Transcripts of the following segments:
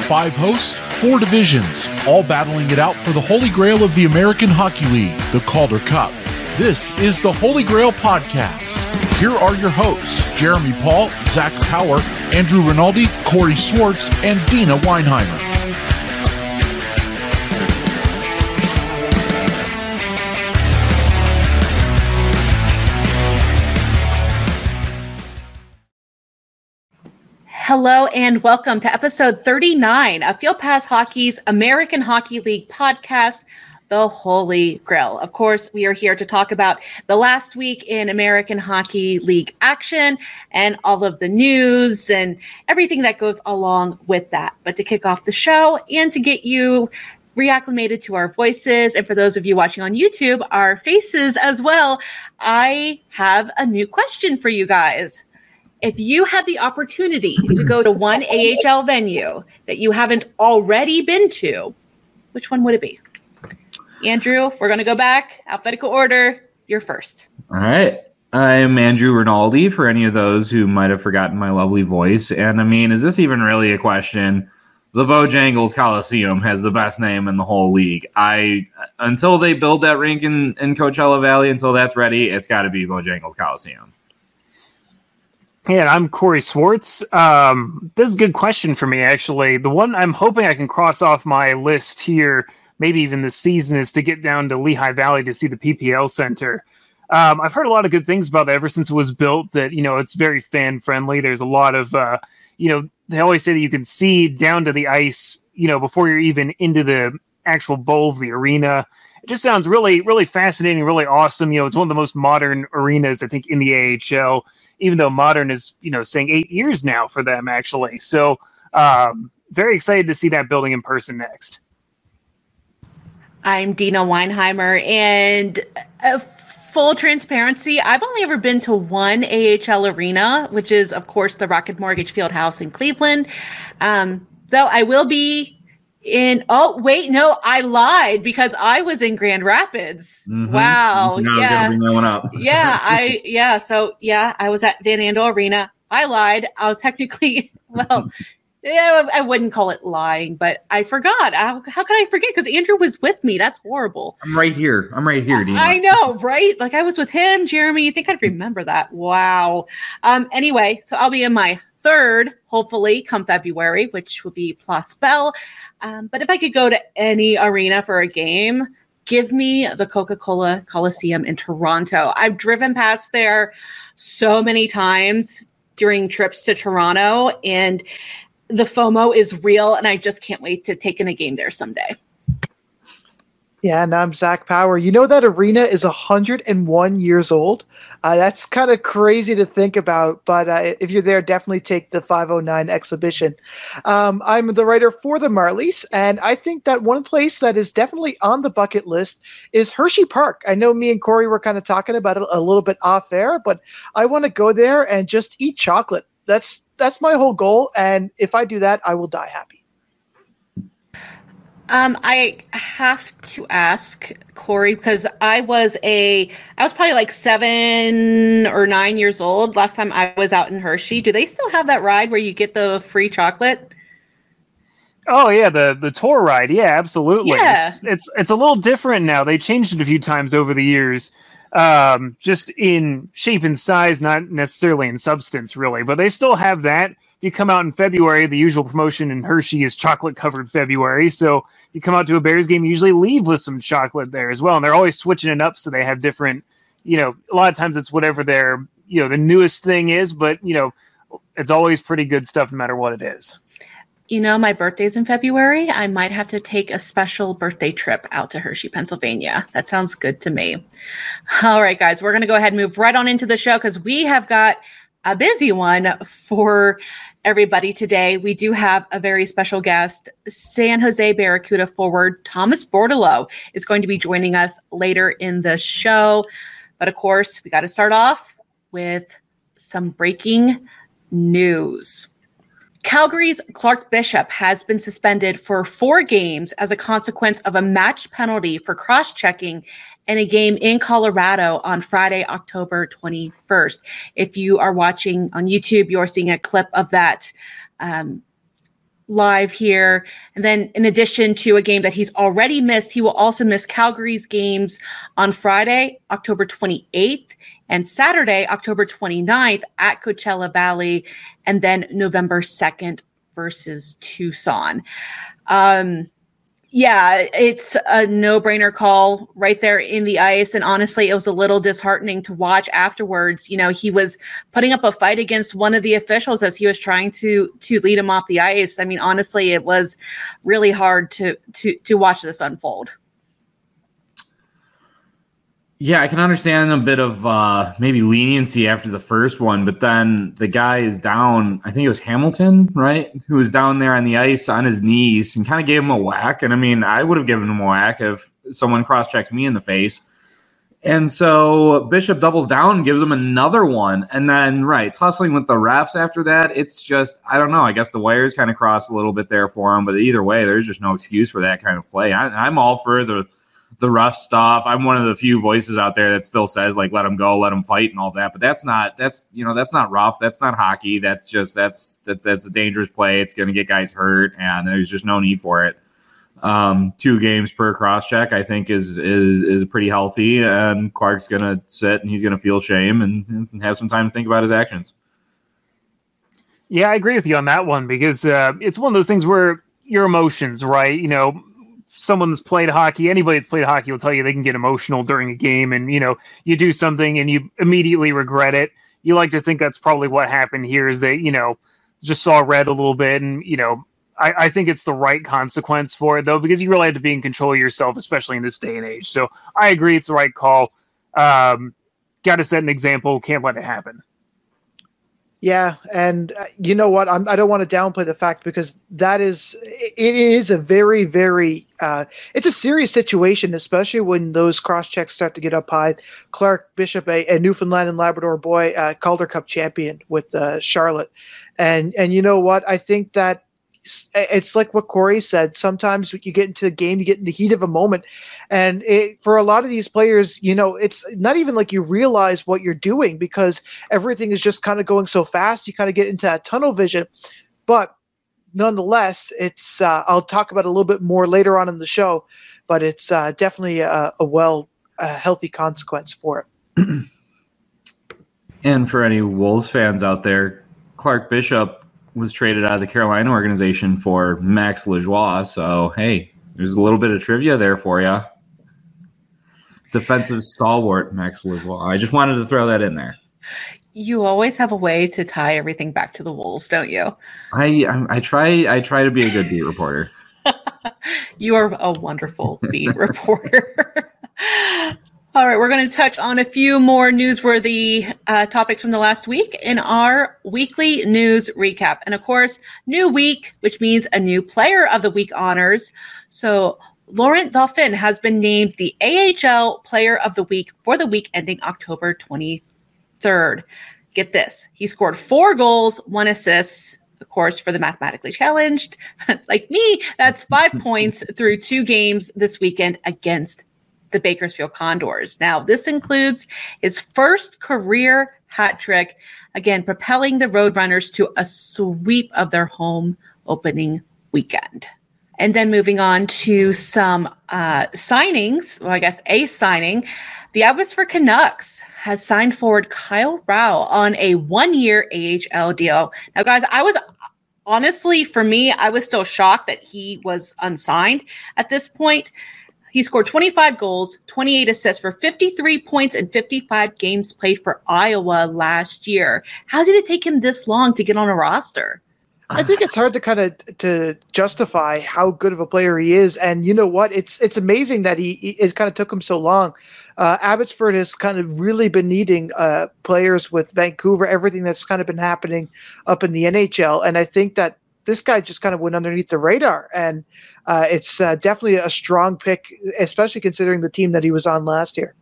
5 hosts, 4 divisions, all battling it out for the Holy Grail of the American Hockey League, the Calder Cup. This is the Holy Grail Podcast. Here are your hosts, Jeremy Paul, Zach Power, Andrew Rinaldi, Corey Swartz, and Dina Weinheimer. Hello and welcome to episode 39 of Field Pass Hockey's American Hockey League podcast, The Holy Grail. Of course, we are here to talk about the last week in American Hockey League action and all of the news and everything that goes along with that. But to kick off the show and to get you reacclimated to our voices, and for those of you watching on YouTube, our faces as well, I have a new question for you guys. If you had the opportunity to go to one AHL venue that you haven't already been to, which one would it be? Andrew, we're going to go back. Alphabetical order. You're first. All right. I'm Andrew Rinaldi, for any of those who might have forgotten my lovely voice. And I mean, is this even really a question? The Bojangles Coliseum has the best name in the whole league. Until they build that rink in Coachella Valley, until that's ready, it's got to be Bojangles Coliseum. Yeah, I'm Corey Swartz. This is a good question for me, actually. The one I'm hoping I can cross off my list here, maybe even this season, is to get down to Lehigh Valley to see the PPL Center. I've heard a lot of good things about that ever since it was built, that, you know, it's very fan-friendly. There's a lot of, they always say that you can see down to the ice, you know, before you're even into the actual bowl of the arena. It just sounds really, really fascinating, really awesome. You know, it's one of the most modern arenas, I think, in the AHL, even though modern is, you know, saying 8 years now for them, actually. So very excited to see that building in person next. I'm Dina Weinheimer, and full transparency, I've only ever been to one AHL arena, which is, of course, the Rocket Mortgage Fieldhouse in Cleveland. Though I will be I lied, because I was in Grand Rapids. Mm-hmm. Wow. Yeah. Bring that one up. I was at Van Andel Arena. I lied. I'll technically, I wouldn't call it lying, but I forgot. How could I forget? Because Andrew was with me. That's horrible. I'm right here, Dina. I know, right? Like, I was with him, Jeremy. You think I'd remember that? Wow. Anyway, so I'll be in my third, hopefully, come February, which will be Place Bell. But if I could go to any arena for a game, give me the Coca-Cola Coliseum in Toronto. I've driven past there so many times during trips to Toronto, and the FOMO is real, and I just can't wait to take in a game there someday. Yeah, and I'm Zach Power. You know that arena is 101 years old? That's kind of crazy to think about, but if you're there, definitely take the 509 exhibition. I'm the writer for the Marlies, and I think that one place that is definitely on the bucket list is Hershey Park. I know me and Corey were kind of talking about it a little bit off air, but I want to go there and just eat chocolate. That's my whole goal, and if I do that, I will die happy. I have to ask Corey, because I was probably like 7 or 9 years old last time I was out in Hershey. Do they still have that ride where you get the free chocolate? Oh yeah, the tour ride. Yeah, absolutely. Yeah. It's a little different now. They changed it a few times over the years. Just in shape and size, not necessarily in substance, really. But they still have that. If you come out in February, the usual promotion in Hershey is chocolate-covered February. So you come out to a Bears game, you usually leave with some chocolate there as well. And they're always switching it up, so they have different, you know, a lot of times it's whatever their, you know, the newest thing is. But, you know, it's always pretty good stuff no matter what it is. You know, my birthday's in February. I might have to take a special birthday trip out to Hershey, Pennsylvania. That sounds good to me. All right, guys, we're going to go ahead and move right on into the show, because we have got a busy one for everybody today. We do have a very special guest. San Jose Barracuda forward Thomas Bordeleau is going to be joining us later in the show. But of course, we got to start off with some breaking news. Calgary's Clark Bishop has been suspended for 4 games as a consequence of a match penalty for cross-checking in a game in Colorado on Friday, October 21st. If you are watching on YouTube, you're seeing a clip of that live here. And then in addition to a game that he's already missed, he will also miss Calgary's games on Friday, October 28th, and Saturday, October 29th at Coachella Valley, and then November 2nd versus Tucson. Yeah, it's a no-brainer call right there in the ice. And honestly, it was a little disheartening to watch afterwards. You know, he was putting up a fight against one of the officials as he was trying to lead him off the ice. I mean, honestly, it was really hard to watch this unfold. Yeah, I can understand a bit of maybe leniency after the first one, but then the guy is down, I think it was Hamilton, right? Who was down there on the ice on his knees and kind of gave him a whack. And I mean, I would have given him a whack if someone cross-checks me in the face. And so Bishop doubles down and gives him another one. And then, right, tussling with the refs after that, it's just, I don't know, I guess the wires kind of crossed a little bit there for him. But either way, there's just no excuse for that kind of play. I'm all for the rough stuff. I'm one of the few voices out there that still says, like, let them go, let them fight and all that. But that's not rough. That's not hockey. That's a dangerous play. It's going to get guys hurt, and there's just no need for it. 2 games per cross check, I think is pretty healthy, and Clark's going to sit and he's going to feel shame and have some time to think about his actions. Yeah, I agree with you on that one, because it's one of those things where your emotions, right? You know, someone's played hockey, anybody that's played hockey will tell you they can get emotional during a game, and, you know, you do something and you immediately regret it. You like to think that's probably what happened here, is they, you know, just saw red a little bit, and, you know, I think it's the right consequence for it, though, because you really have to be in control of yourself, especially in this day and age. So I agree, it's the right call. Got to set an example, can't let it happen. Yeah, and you know what? I don't want to downplay the fact, because it is a very, very it's a serious situation, especially when those cross checks start to get up high. Clark Bishop, a Newfoundland and Labrador boy, Calder Cup champion with Charlotte, and you know what? I think that it's like what Corey said. Sometimes you get into the game, you get in the heat of a moment, and for a lot of these players, you know, it's not even like you realize what you're doing, because everything is just kind of going so fast. You kind of get into that tunnel vision, but nonetheless, it's I'll talk about it a little bit more later on in the show, but it's definitely a healthy consequence for it. And for any Wolves fans out there, Clark Bishop was traded out of the Carolina organization for Max Lajoie. So, hey, there's a little bit of trivia there for you. Defensive stalwart Max Lajoie. I just wanted to throw that in there. You always have a way to tie everything back to the Wolves, don't you? I try to be a good beat reporter. You are a wonderful beat reporter. All right, we're going to touch on a few more newsworthy topics from the last week in our weekly news recap. And of course, new week, which means a new player of the week honors. So Laurent Dauphin has been named the AHL player of the week for the week ending October 23rd. Get this. He scored 4 goals, 1 assist. Of course, for the mathematically challenged, like me, that's 5 points through 2 games this weekend against the Bakersfield Condors. Now, this includes his first career hat trick, again, propelling the Roadrunners to a sweep of their home opening weekend. And then moving on to some signings, well, I guess a signing. The Abbotsford Canucks has signed forward Kyle Rao on a 1-year AHL deal. Now, guys, honestly, for me, I was still shocked that he was unsigned at this point. He scored 25 goals, 28 assists for 53 points in 55 games played for Iowa last year. How did it take him this long to get on a roster? I think it's hard to justify how good of a player he is. And you know what? It's amazing that it kind of took him so long. Abbotsford has kind of really been needing players with Vancouver, everything that's kind of been happening up in the NHL. And I think that this guy just kind of went underneath the radar, and it's definitely a strong pick, especially considering the team that he was on last year.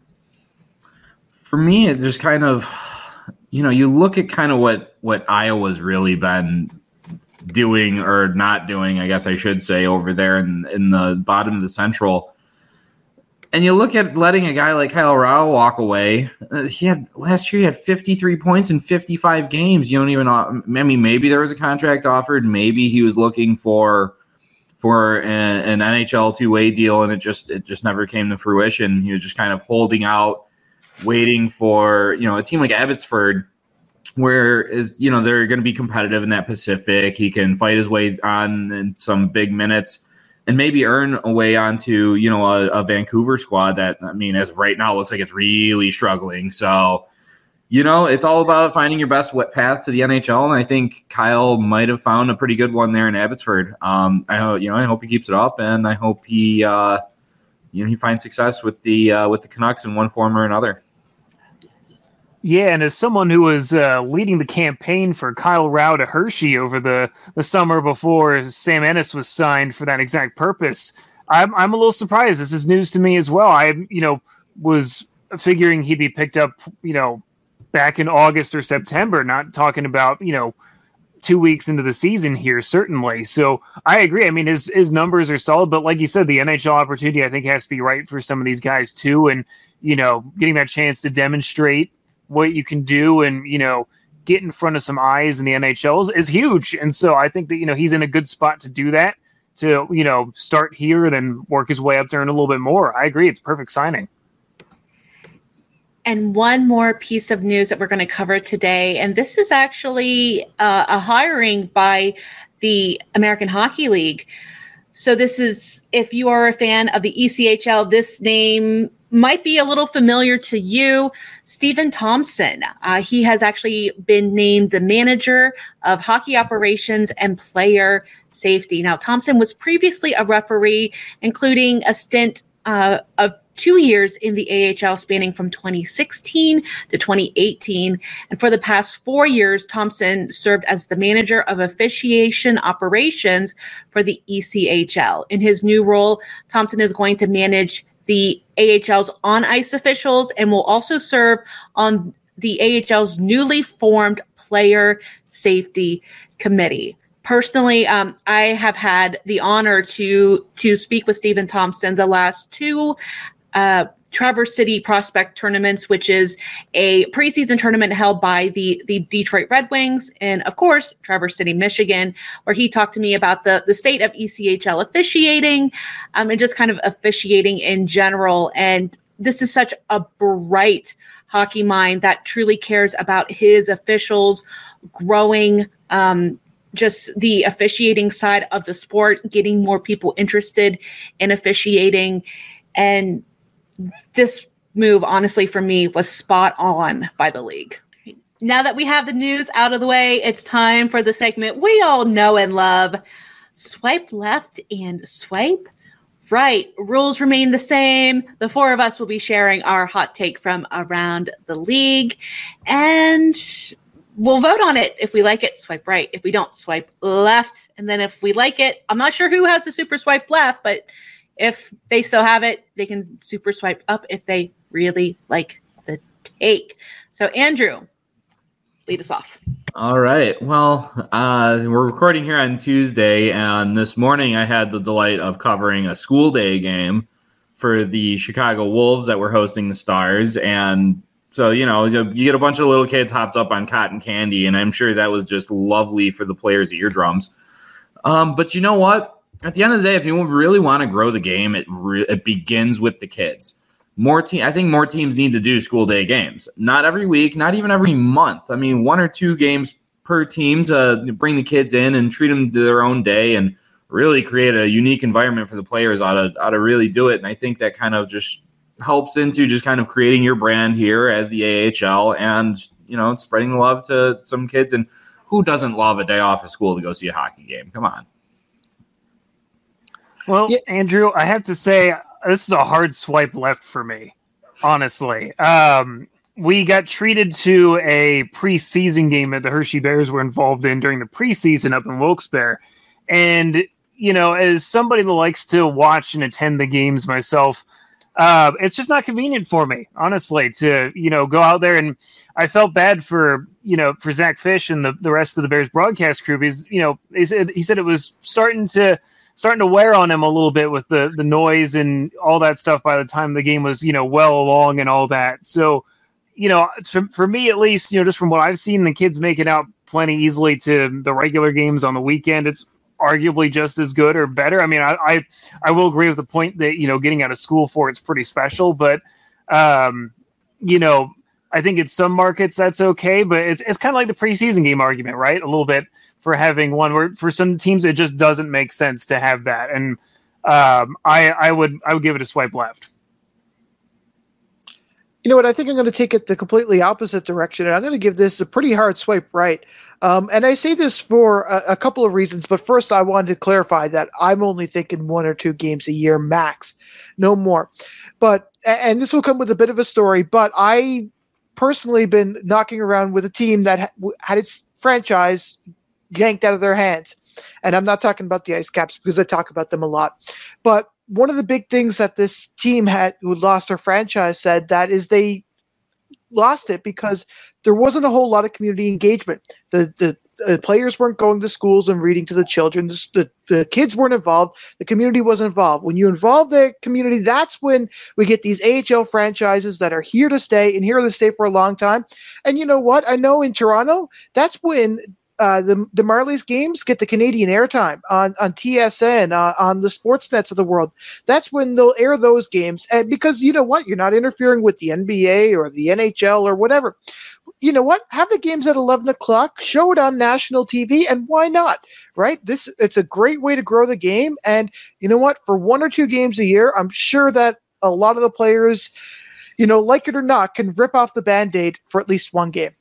For me, it just kind of, you know, you look at kind of what Iowa's really been doing or not doing, I guess I should say, over there in the bottom of the Central. And you look at letting a guy like Kyle Rao walk away. Last year he had 53 points in 55 games. You don't even. I mean, maybe there was a contract offered. Maybe he was looking for an NHL two-way deal, and it just never came to fruition. He was just kind of holding out, waiting for a team like Abbotsford, where they're going to be competitive in that Pacific. He can fight his way on in some big minutes, and maybe earn a way onto, a Vancouver squad that, I mean, as of right now, looks like it's really struggling. So, it's all about finding your best path to the NHL, and I think Kyle might have found a pretty good one there in Abbotsford. I hope he keeps it up, and I hope he finds success with the Canucks in one form or another. Yeah, and as someone who was leading the campaign for Kyle Rao to Hershey over the summer before Sam Ennis was signed for that exact purpose, I'm a little surprised. This is news to me as well. I was figuring he'd be picked up back in August or September, not talking about 2 weeks into the season here, certainly. So I agree. I mean, his numbers are solid, but like you said, the NHL opportunity I think has to be right for some of these guys too, and getting that chance to demonstrate what you can do and, get in front of some eyes in the NHL is huge. And so I think that, he's in a good spot to do that, to, start here and then work his way up to earn a little bit more. I agree. It's a perfect signing. And one more piece of news that we're going to cover today, and this is actually a hiring by the American Hockey League. So this is, if you are a fan of the ECHL, this name might be a little familiar to you. Stephen Thompson. He has actually been named the manager of hockey operations and player safety. Now, Thompson was previously a referee, including a stint of 2 years in the AHL spanning from 2016 to 2018. And for the past 4 years, Thompson served as the manager of officiation operations for the ECHL. In his new role, Thompson is going to manage the AHL's on-ice officials and will also serve on the AHL's newly formed player safety committee. Personally, I have had the honor to speak with Stephen Thompson the last two Traverse City Prospect Tournaments, which is a preseason tournament held by the Detroit Red Wings and, of course, Traverse City, Michigan, where he talked to me about the state of ECHL officiating and just kind of officiating in general. And this is such a bright hockey mind that truly cares about his officials growing just the officiating side of the sport, getting more people interested in officiating. And this move, honestly, for me, was spot on by the league. Now that we have the news out of the way, it's time for the segment we all know and love. Swipe left and swipe right. Rules remain the same. The four of us will be sharing our hot take from around the league, and we'll vote on it. If we like it, swipe right. If we don't, swipe left. And then if we like it, I'm not sure who has the super swipe left, but if they still have it, they can super swipe up if they really like the take. So, Andrew, lead us off. All right. Well, we're recording here on Tuesday, and this morning I had the delight of covering a school day game for the Chicago Wolves that were hosting the Stars. And so, you get a bunch of little kids hopped up on cotton candy, and I'm sure that was just lovely for the players' eardrums. But you know what? At the end of the day, if you really want to grow the game, it begins with the kids. I think more teams need to do school day games. Not every week, not even every month. I mean, 1 or 2 games per team to bring the kids in and treat them to their own day and really create a unique environment for the players ought to really do it. And I think that kind of just helps into just kind of creating your brand here as the AHL and, spreading the love to some kids. And who doesn't love a day off of school to go see a hockey game? Come on. Well, yeah. Andrew, I have to say, this is a hard swipe left for me, honestly. We got treated to a preseason game that the Hershey Bears were involved in during the preseason up in Wilkes-Barre. And, as somebody that likes to watch and attend the games myself, it's just not convenient for me, honestly, to, go out there. And I felt bad for, for Zach Fish and the rest of the Bears broadcast crew, is, he said it was starting to wear on him a little bit with the noise and all that stuff by the time the game was, well along and all that. So, for me at least, just from what I've seen, the kids make it out plenty easily to the regular games on the weekend. It's arguably just as good or better. I mean, I will agree with the point that, getting out of school for it's pretty special, but, I think in some markets that's okay, but it's kind of like the preseason game argument, right? A little bit for having one where for some teams it just doesn't make sense to have that. And I would give it a swipe left. You know what? I think I'm going to take it the completely opposite direction, and I'm going to give this a pretty hard swipe right. And I say this for a couple of reasons, but first I wanted to clarify that I'm only thinking 1 or 2 games a year max, no more. And this will come with a bit of a story, but I personally been knocking around with a team that had its franchise yanked out of their hands. And I'm not talking about the Ice Caps because I talk about them a lot. But one of the big things that this team who lost their franchise said that is they lost it because there wasn't a whole lot of community engagement. The players weren't going to schools and reading to the children. The kids weren't involved. The community wasn't involved. When you involve the community, that's when we get these AHL franchises that are here to stay and here to stay for a long time. And you know what? I know in Toronto, that's when the Marlies games get the Canadian airtime on TSN, on the Sportsnets of the world. That's when they'll air those games. And because you know what? You're not interfering with the NBA or the NHL or whatever. You know what? Have the games at 11 o'clock, show it on national TV, and why not, right? It's a great way to grow the game. And you know what? For 1 or 2 games a year, I'm sure that a lot of the players, like it or not, can rip off the Band-Aid for at least one game.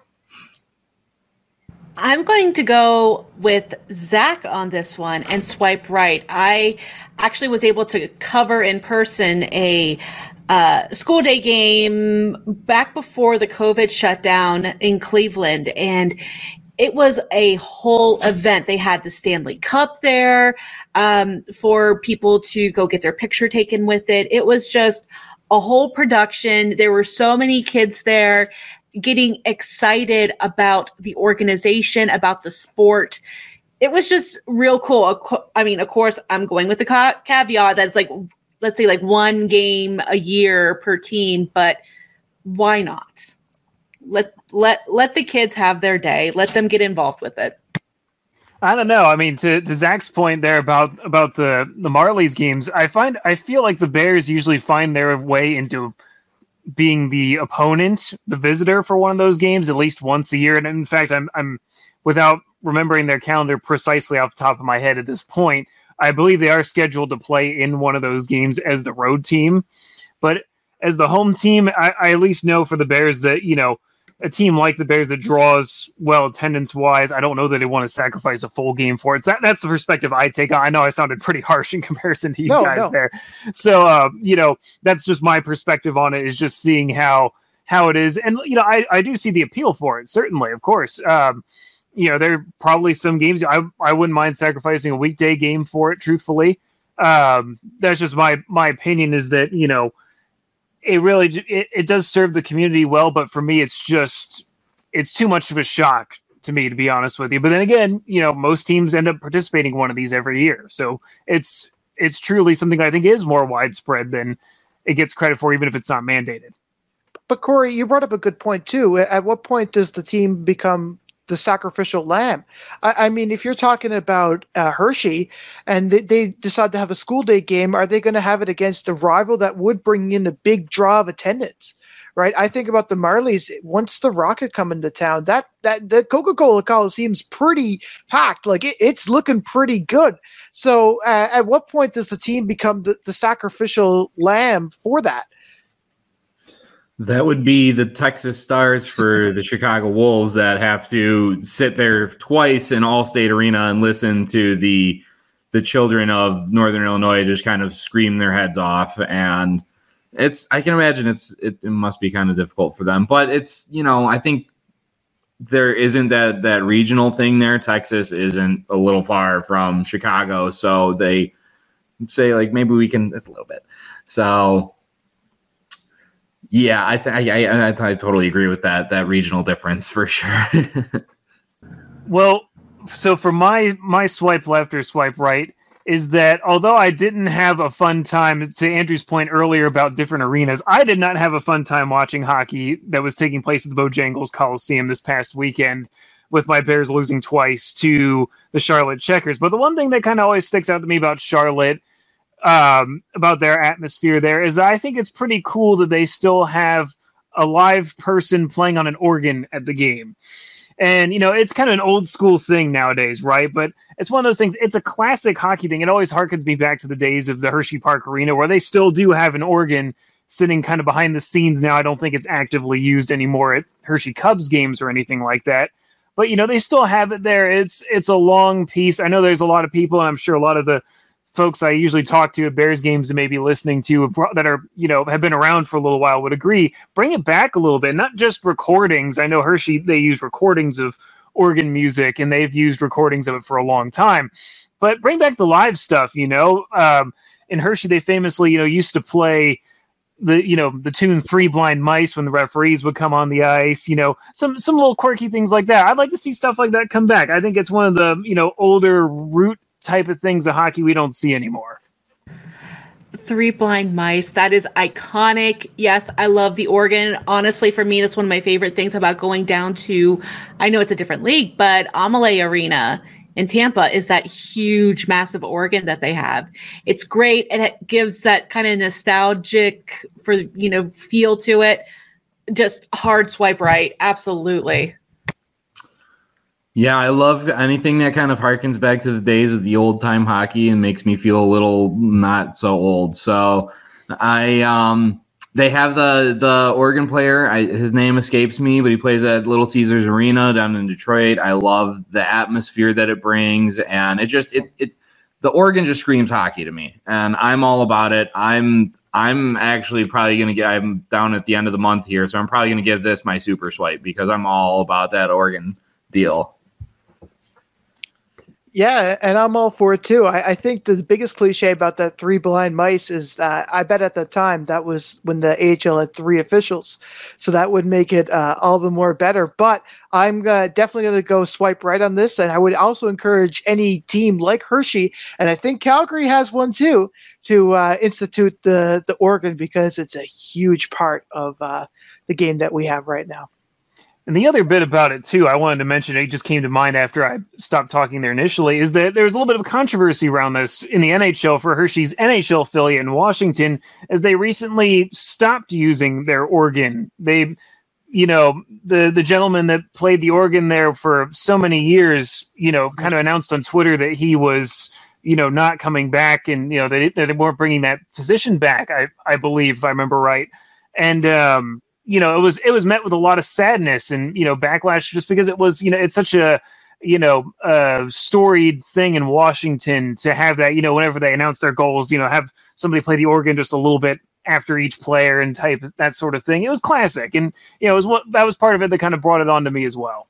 I'm going to go with Zach on this one and swipe right. I actually was able to cover in person a school day game back before the COVID shutdown in Cleveland, and it was a whole event. They had the Stanley Cup there for people to go get their picture taken with it. It was just a whole production. There were so many kids there getting excited about the organization, about the sport. It was just real cool. I mean, of course, I'm going with the caveat that's like, let's say like 1 game a year per team, but why not? Let the kids have their day. Let them get involved with it. I don't know. I mean, to Zach's point there about the Marlies games, I feel like the Bears usually find their way into being the opponent, the visitor for one of those games at least once a year. And in fact, I'm without remembering their calendar precisely off the top of my head at this point, I believe they are scheduled to play in one of those games as the road team. But as the home team, I at least know for the Bears that, a team like the Bears that draws well attendance-wise, I don't know that they want to sacrifice a full game for it. So that's the perspective I take on. I know I sounded pretty harsh in comparison to you guys there. So, that's just my perspective on it, is just seeing how it is. And, I do see the appeal for it, certainly, of course. There are probably some games I wouldn't mind sacrificing a weekday game for it, truthfully. That's just my opinion, is that, it really it does serve the community well, but for me, it's too much of a shock to me, to be honest with you. But then again, most teams end up participating in one of these every year, so it's truly something I think is more widespread than it gets credit for, even if it's not mandated. But Corey, you brought up a good point too. At what point does the team become the sacrificial lamb? I mean, if you're talking about Hershey and they decide to have a school day game, are they going to have it against a rival that would bring in a big draw of attendance, right? I think about the Marlies. Once the Rocket come into town, that the Coca-Cola Coliseum's pretty packed. Like it's looking pretty good. So at what point does the team become the sacrificial lamb for that? That would be the Texas Stars for the Chicago Wolves that have to sit there twice in Allstate Arena and listen to the children of Northern Illinois just kind of scream their heads off. And I can imagine it must be kind of difficult for them, but I think there isn't that regional thing there. Texas isn't a little far from Chicago. So they say like, maybe we can, it's a little bit. So Yeah, I totally agree with that regional difference for sure. Well, so for my swipe left or swipe right is that although I didn't have a fun time, to Andrew's point earlier about different arenas, I did not have a fun time watching hockey that was taking place at the Bojangles Coliseum this past weekend with my Bears losing twice to the Charlotte Checkers. But the one thing that kind of always sticks out to me about Charlotte, about their atmosphere there, is I think it's pretty cool that they still have a live person playing on an organ at the game. And, it's kind of an old school thing nowadays, right? But it's one of those things. It's a classic hockey thing. It always harkens me back to the days of the Hershey Park Arena, where they still do have an organ sitting kind of behind the scenes now. I don't think it's actively used anymore at Hershey Cubs games or anything like that. But, they still have it there. It's a long piece. I know there's a lot of people, and I'm sure a lot of the folks I usually talk to at Bears games and maybe listening to that are, have been around for a little while would agree. Bring it back a little bit, not just recordings. I know Hershey, they use recordings of organ music and they've used recordings of it for a long time, but bring back the live stuff. In Hershey, they famously, used to play the tune Three Blind Mice when the referees would come on the ice, some little quirky things like that. I'd like to see stuff like that come back. I think it's one of the, older root type of things of hockey we don't see anymore. Three Blind Mice, that is iconic. Yes, I love the organ. Honestly, for me, that's one of my favorite things about going down to, I know it's a different league, but Amalie Arena in Tampa is that huge, massive organ that they have. It's great, and it gives that kind of nostalgic feel to it. Just hard swipe right. Absolutely. Yeah, I love anything that kind of harkens back to the days of the old time hockey and makes me feel a little not so old. So they have the organ player. His name escapes me, but he plays at Little Caesars Arena down in Detroit. I love the atmosphere that it brings, and the organ just screams hockey to me, and I'm all about it. I'm actually probably I'm down at the end of the month here, so I'm probably gonna give this my super swipe because I'm all about that organ deal. Yeah, and I'm all for it too. I think the biggest cliche about that Three Blind Mice is that I bet at the time that was when the AHL had 3 officials. So that would make it all the more better. But I'm definitely going to go swipe right on this. And I would also encourage any team like Hershey, and I think Calgary has one too, to institute the organ because it's a huge part of the game that we have right now. And the other bit about it, too, I wanted to mention, it just came to mind after I stopped talking there initially, is that there's a little bit of controversy around this in the NHL for Hershey's NHL affiliate in Washington, as they recently stopped using their organ. They, the gentleman that played the organ there for so many years, kind of announced on Twitter that he was, not coming back, and, they weren't bringing that position back, I believe, if I remember right. And, it was met with a lot of sadness and, backlash just because it was, it's such a, storied thing in Washington to have that, whenever they announce their goals, have somebody play the organ just a little bit after each player and type that sort of thing. It was classic. And, that was part of it that kind of brought it on to me as well.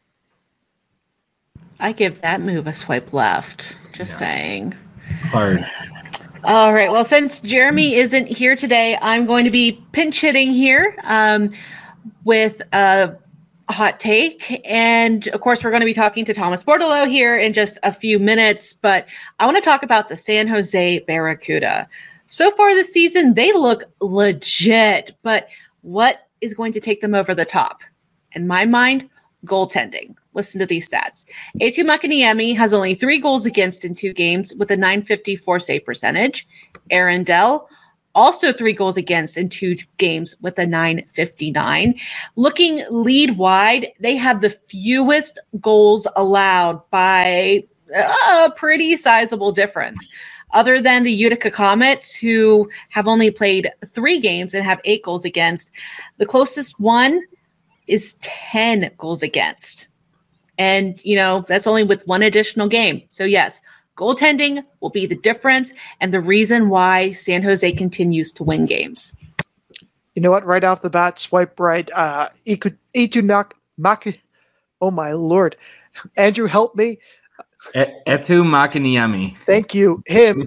I give that move a swipe left. Just saying. Hard. All right. Well, since Jeremy isn't here today, I'm going to be pinch hitting here with a hot take. And of course, we're going to be talking to Thomas Bordeleau here in just a few minutes. But I want to talk about the San Jose Barracuda. So far this season, they look legit. But what is going to take them over the top? In my mind, goaltending. Listen to these stats. Eetu Makiniemi has only 3 goals against in 2 games with a .954 save percentage. Aaron Dell, also 3 goals against in 2 games with a .959. Looking lead wide, they have the fewest goals allowed by a pretty sizable difference. Other than the Utica Comets, who have only played 3 games and have 8 goals against, the closest one is 10 goals against. And, that's only with 1 additional game. So, yes, goaltending will be the difference and the reason why San Jose continues to win games. You know what? Right off the bat, swipe right. Eetu Makiniemi. Oh, my Lord. Andrew, help me. Eetu Makiniemi. Thank you. Him.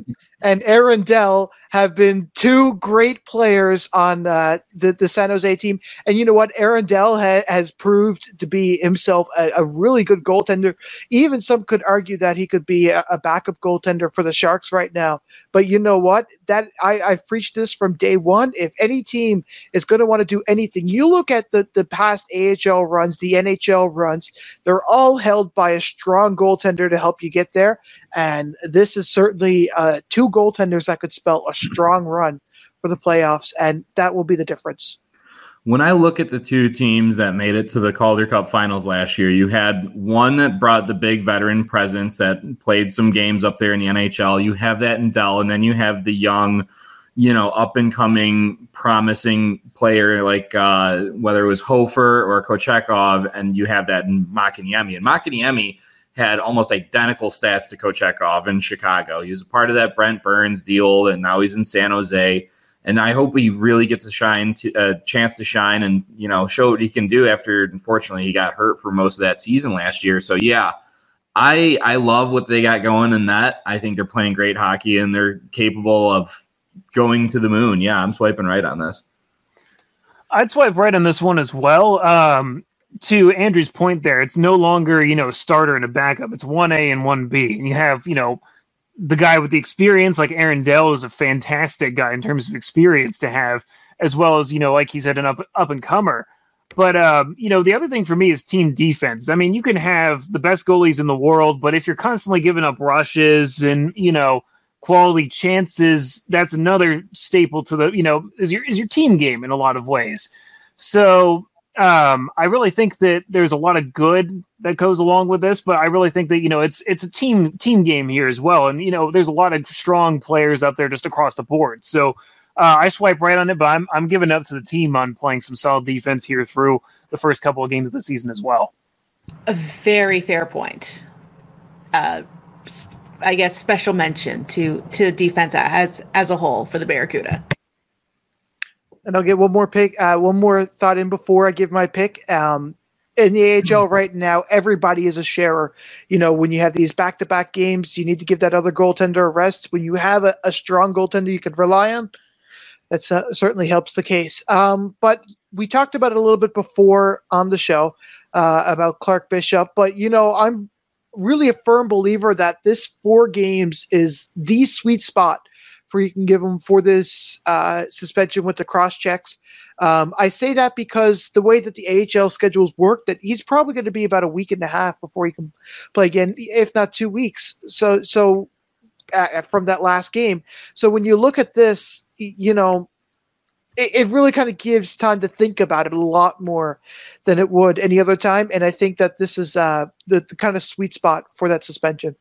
and Aaron Dell have been two great players on the San Jose team. And you know what? Aaron Dell has proved to be himself a really good goaltender. Even some could argue that he could be a backup goaltender for the Sharks right now. But you know what? That I've preached this from day one. If any team is going to want to do anything, you look at the past AHL runs, the NHL runs, they're all held by a strong goaltender to help you get there. And this is certainly two goaltenders that could spell a strong run for the playoffs, and that will be the difference. When I look at the two teams that made it to the Calder Cup finals last year, you had one that brought the big veteran presence that played some games up there in the NHL. You have that in Dell, and then you have the young, up-and-coming, promising player like whether it was Hofer or Kochekov, and you have that in Makiniemi. And Makiniemi had almost identical stats to Kochekov in Chicago. He was a part of that Brent Burns deal, and now he's in San Jose. And I hope he really gets a chance to shine and, show what he can do after, unfortunately, he got hurt for most of that season last year. So, yeah, I love what they got going in that. I think they're playing great hockey, and they're capable of going to the moon. Yeah, I'm swiping right on this. I'd swipe right on this one as well. To Andrew's point there, it's no longer, a starter and a backup. It's 1A and 1B. And you have, the guy with the experience, like Aaron Dell is a fantastic guy in terms of experience to have, as well as, like he said, an up-and-comer. But, the other thing for me is team defense. I mean, you can have the best goalies in the world, but if you're constantly giving up rushes and, quality chances, that's another staple to the, is your team game in a lot of ways. So, I really think that there's a lot of good that goes along with this, but I really think that, it's a team game here as well. And, there's a lot of strong players out there just across the board. So I swipe right on it, but I'm giving up to the team on playing some solid defense here through the first couple of games of the season as well. A very fair point. I guess special mention to defense as a whole for the Barracuda. And I'll get one more thought in before I give my pick. In the AHL right now, everybody is a sharer. When you have these back-to-back games, you need to give that other goaltender a rest. When you have a strong goaltender you can rely on, that certainly helps the case. But we talked about it a little bit before on the show about Clark Bishop. But, I'm really a firm believer that this 4 games is the sweet spot you can give him for this suspension with the cross checks. I say that because the way that the AHL schedules work, that he's probably going to be about a week and a half before he can play again, if not 2 weeks. So from that last game. So when you look at this, it really kind of gives time to think about it a lot more than it would any other time. And I think that this is the kind of sweet spot for that suspension.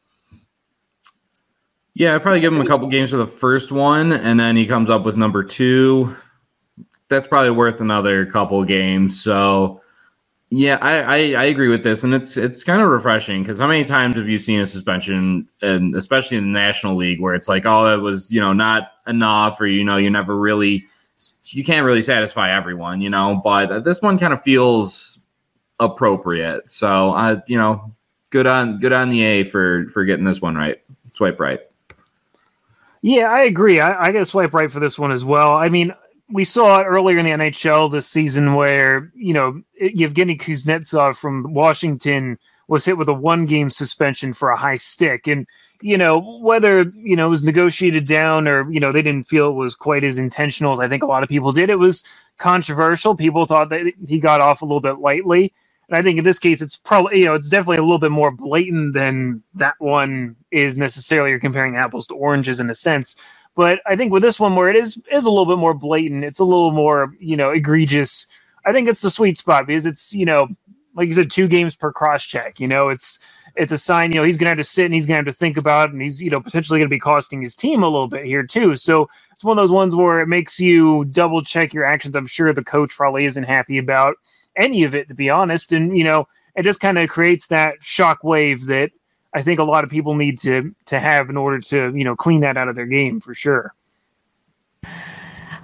Yeah, I'd probably give him a couple games for the first one, and then he comes up with number 2. That's probably worth another couple games. So, yeah, I agree with this, and it's kind of refreshing because how many times have you seen a suspension, and especially in the National League, where it's like, oh, it was not enough, or you can't really satisfy everyone, But this one kind of feels appropriate. So, good on the A for getting this one right. Swipe right. Yeah, I agree. I got to swipe right for this one as well. I mean, we saw it earlier in the NHL this season where, Yevgeny Kuznetsov from Washington was hit with a 1-game suspension for a high stick. And, whether, it was negotiated down or, they didn't feel it was quite as intentional as I think a lot of people did. It was controversial. People thought that he got off a little bit lightly. And I think in this case, it's probably, it's definitely a little bit more blatant than that one is necessarily. You're comparing apples to oranges in a sense. But I think with this one, where it is a little bit more blatant, it's a little more, egregious. I think it's the sweet spot because it's, like you said, 2 games per cross check. It's a sign, he's going to have to sit and he's going to have to think about it. And he's, potentially going to be costing his team a little bit here too. So it's one of those ones where it makes you double check your actions. I'm sure the coach probably isn't happy about any of it, to be honest. And, it just kind of creates that shock wave that I think a lot of people need to have in order to, clean that out of their game for sure.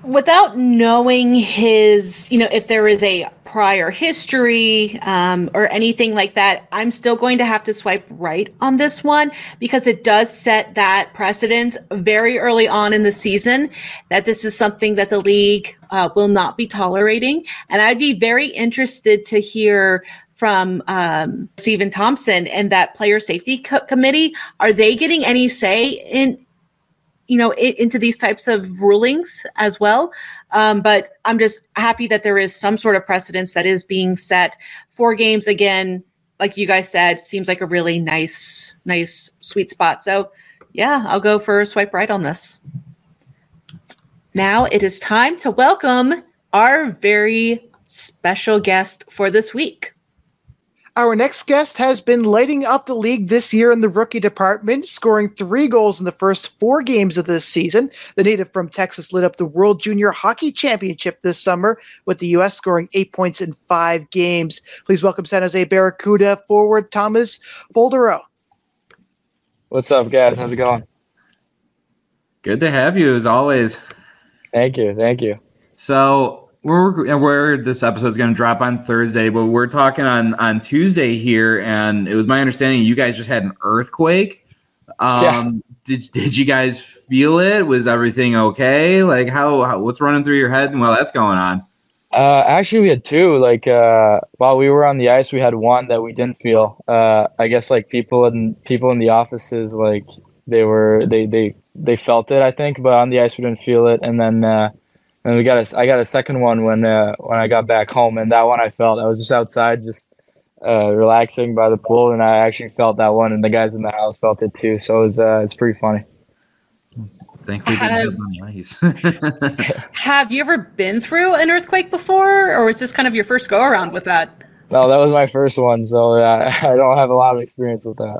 Without knowing his, if there is a prior history or anything like that, I'm still going to have to swipe right on this one because it does set that precedence very early on in the season that this is something that the league will not be tolerating. And I'd be very interested to hear from Stephen Thompson and that player safety committee. Are they getting any say into these types of rulings as well? But I'm just happy that there is some sort of precedence that is being set. 4 games, again, like you guys said, seems like a really nice sweet spot. So yeah, I'll go for a swipe right on this. Now it is time to welcome our very special guest for this week. Our next guest has been lighting up the league this year in the rookie department, scoring 3 goals in the first 4 games of this season. The native from Texas lit up the World Junior Hockey Championship this summer, with the U.S. scoring 8 points in 5 games. Please welcome San Jose Barracuda forward Thomas Boldureau. What's up, guys? How's it going? Good to have you, as always. Thank you. So we're this episode's going to drop on Thursday, but we're talking on Tuesday here, and it was my understanding you guys just had an earthquake. Yeah. Did you guys feel it? Was everything okay? Like how what's running through your head while that's going on? Actually, we had 2. While we were on the ice, we had 1 that we didn't feel. I guess people in the offices, they felt it, I think, but on the ice we didn't feel it. And then I got a second one when I got back home, and that one I felt. I was just outside, just relaxing by the pool, and I actually felt that one, and the guys in the house felt it too. So it's pretty funny. Thankfully, nice. Have you ever been through an earthquake before, or is this kind of your first go around with that? No, that was my first one, so I don't have a lot of experience with that.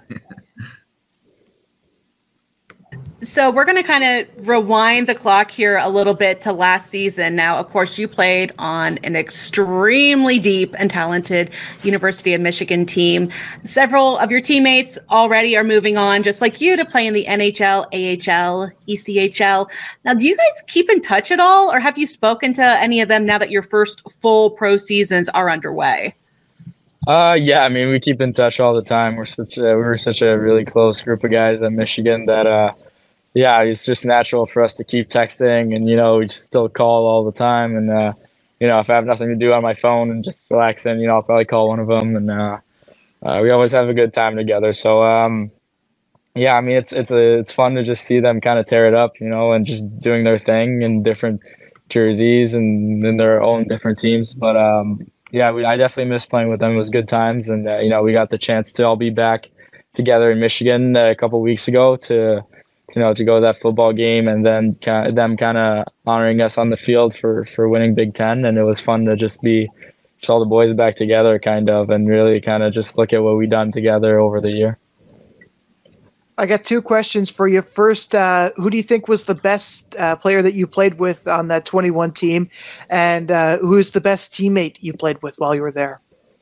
So we're going to kind of rewind the clock here a little bit to last season. Now, of course, you played on an extremely deep and talented University of Michigan team. Several of your teammates already are moving on, just like you, to play in the NHL, AHL, ECHL. Now, do you guys keep in touch at all, or have you spoken to any of them now that your first full pro seasons are underway? Yeah, I mean, we keep in touch all the time. We were such a really close group of guys at Michigan that yeah, it's just natural for us to keep texting, and we still call all the time. And if I have nothing to do on my phone and just relaxing, I'll probably call one of them, and we always have a good time together. So yeah, I mean, it's fun to just see them kind of tear it up, and just doing their thing in different jerseys and in their own different teams. But yeah, I definitely miss playing with them. It was good times, and we got the chance to all be back together in Michigan a couple weeks ago to go to that football game, and then them kind of honoring us on the field for winning Big Ten. And it was fun to just all the boys back together kind of, and really kind of just look at what we done together over the year. I got 2 questions for you. First, who do you think was the best player that you played with on that 21 team? And who's the best teammate you played with while you were there?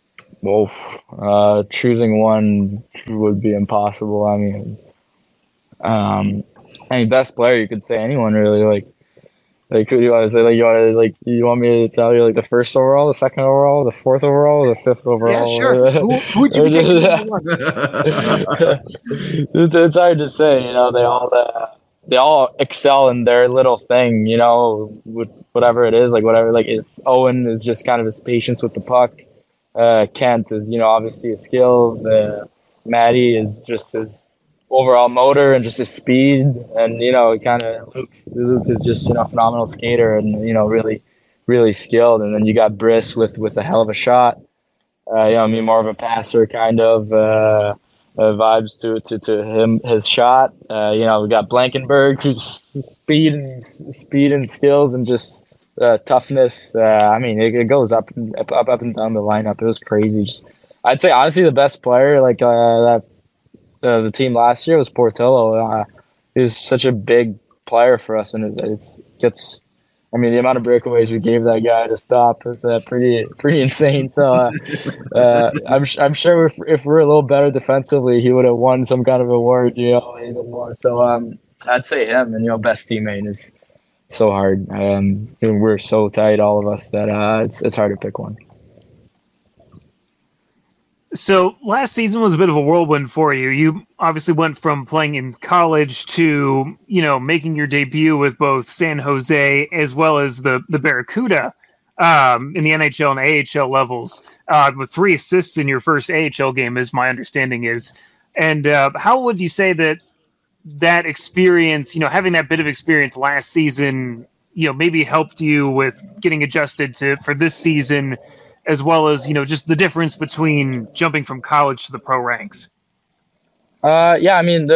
Well, choosing one would be impossible. I mean, best player, you could say anyone really. Like who do you want to say? You want me to tell you the first overall, the second overall, the fourth overall, the fifth overall? Yeah, sure. Who'd you take? It's hard to say. They all excel in their little thing. With whatever it is, if Owen is just kind of his patience with the puck. Kent is obviously his skills. Maddie is just his overall motor and just his speed, and kind of Luke is just a phenomenal skater and really skilled. And then you got Briss with a hell of a shot. More of a passer kind of vibes to him, his shot. We got Blankenberg, who's speed and skills and just toughness. It goes up and down the lineup. It was crazy. I'd say honestly the best player the team last year was Portillo. He was such a big player for us, and the amount of breakaways we gave that guy to stop is pretty insane. So I'm sure if we're a little better defensively, he would have won some kind of award, even more. So I'd say him, and best teammate is so hard. We're so tight, all of us, that it's hard to pick one. So last season was a bit of a whirlwind for you. You obviously went from playing in college to, making your debut with both San Jose as well as the Barracuda in the NHL and AHL levels, with 3 assists in your first AHL game, as my understanding is. And how would you say that experience, having that bit of experience last season, maybe helped you with getting adjusted for this season, as well as, just the difference between jumping from college to the pro ranks? Yeah, I mean,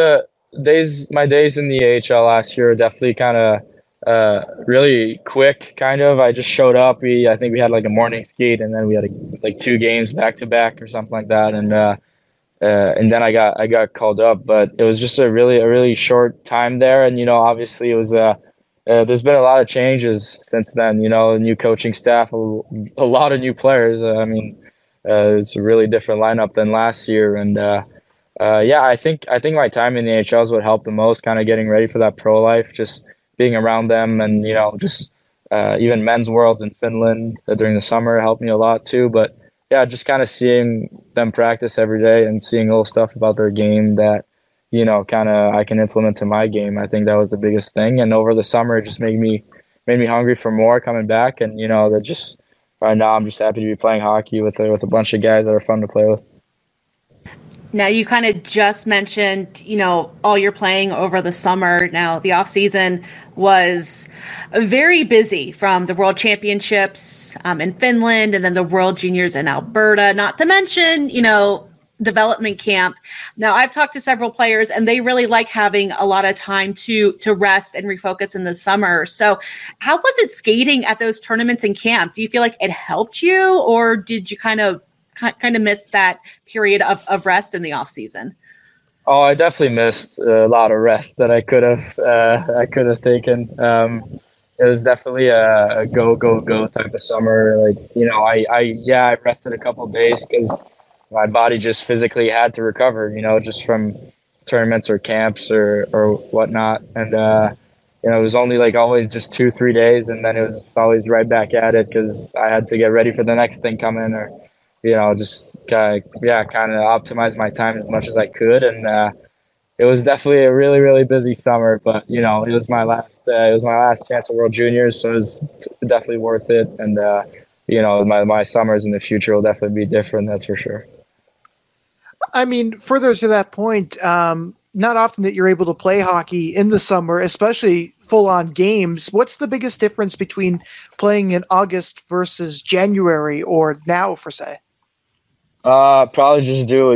my days in the AHL last year are definitely kind of really quick, kind of. I just showed up. I think we had like a morning skate, and then we had like 2 games back to back or something like that. And then I got called up, but it was just a really short time there. And, obviously it was, there's been a lot of changes since then, a new coaching staff, a lot of new players. I mean, it's a really different lineup than last year. And, yeah, I think my time in the NHL is what helped the most, kind of getting ready for that pro life, just being around them. And, just, even Men's World in Finland during the summer helped me a lot too. But yeah, just kind of seeing them practice every day and seeing little stuff about their game that, kind of I can implement to my game. I think that was the biggest thing. And over the summer, it just made me hungry for more coming back. And, that just right now I'm just happy to be playing hockey with a bunch of guys that are fun to play with. Now, you kind of just mentioned, all you're playing over the summer. Now, the off season was very busy, from the World Championships in Finland, and then the World Juniors in Alberta, not to mention, development camp. Now, I've talked to several players, and they really like having a lot of time to rest and refocus in the summer. So how was it skating at those tournaments in camp? Do you feel like it helped you, or did you kind of missed that period of rest in the off season? Oh, I definitely missed a lot of rest that I could have taken. It was definitely a go type of summer. Like, I rested a couple of days because my body just physically had to recover, just from tournaments or camps or whatnot. And, it was only like always just 2-3 days, and then it was always right back at it because I had to get ready for the next thing coming, or just kind of optimize my time as much as I could. And it was definitely a really busy summer, but it was my last chance at World Juniors, so it was definitely worth it. And my summers in the future will definitely be different, that's for sure. I mean, further to that point, not often that you're able to play hockey in the summer, especially full-on games. What's the biggest difference between playing in August versus January, or now, for say? Probably just do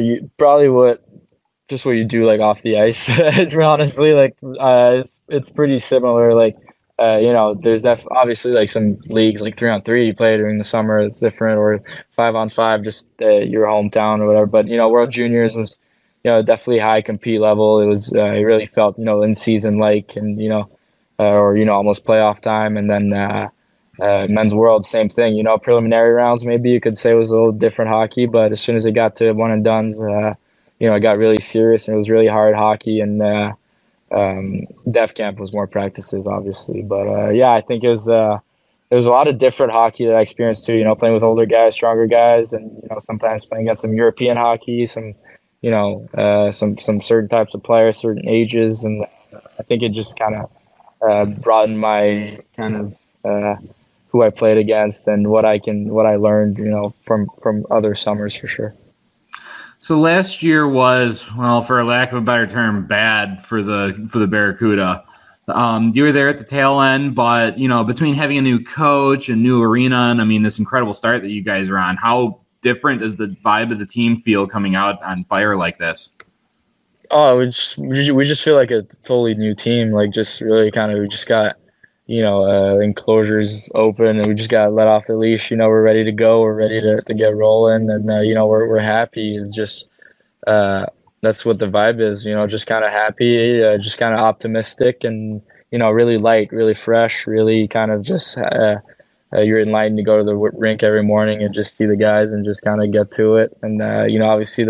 what you do, like, off the ice. Honestly, like, it's pretty similar. Like, there's obviously like some leagues like 3-on-3 you play during the summer. It's different, or 5-on-5, just your hometown or whatever. But World Juniors was definitely high compete level. It was it really felt in season like, and or almost playoff time. And then Men's World, same thing. Preliminary rounds, maybe you could say, was a little different hockey, but as soon as it got to one and dones, it got really serious, and it was really hard hockey. And Def Camp was more practices, obviously. But yeah, I think it was a lot of different hockey that I experienced too. Playing with older guys, stronger guys, and sometimes playing against some European hockey, some some certain types of players, certain ages, and I think it just kind of broadened my kind of who I played against and what I learned, from other summers, for sure. So last year was, well, for lack of a better term, bad for the Barracuda. You were there at the tail end, but between having a new coach, a new arena, and I mean this incredible start that you guys are on, how different does the vibe of the team feel coming out on fire like this? Oh, we just feel like a totally new team. Like, just really we just got enclosures open, and we just got let off the leash. We're ready to go. We're ready to get rolling, and we're happy. It's just that's what the vibe is. Just kind of happy, just kind of optimistic, and really light, really fresh, really kind of just you're enlightened to go to the rink every morning and just see the guys and just kind of get to it. And obviously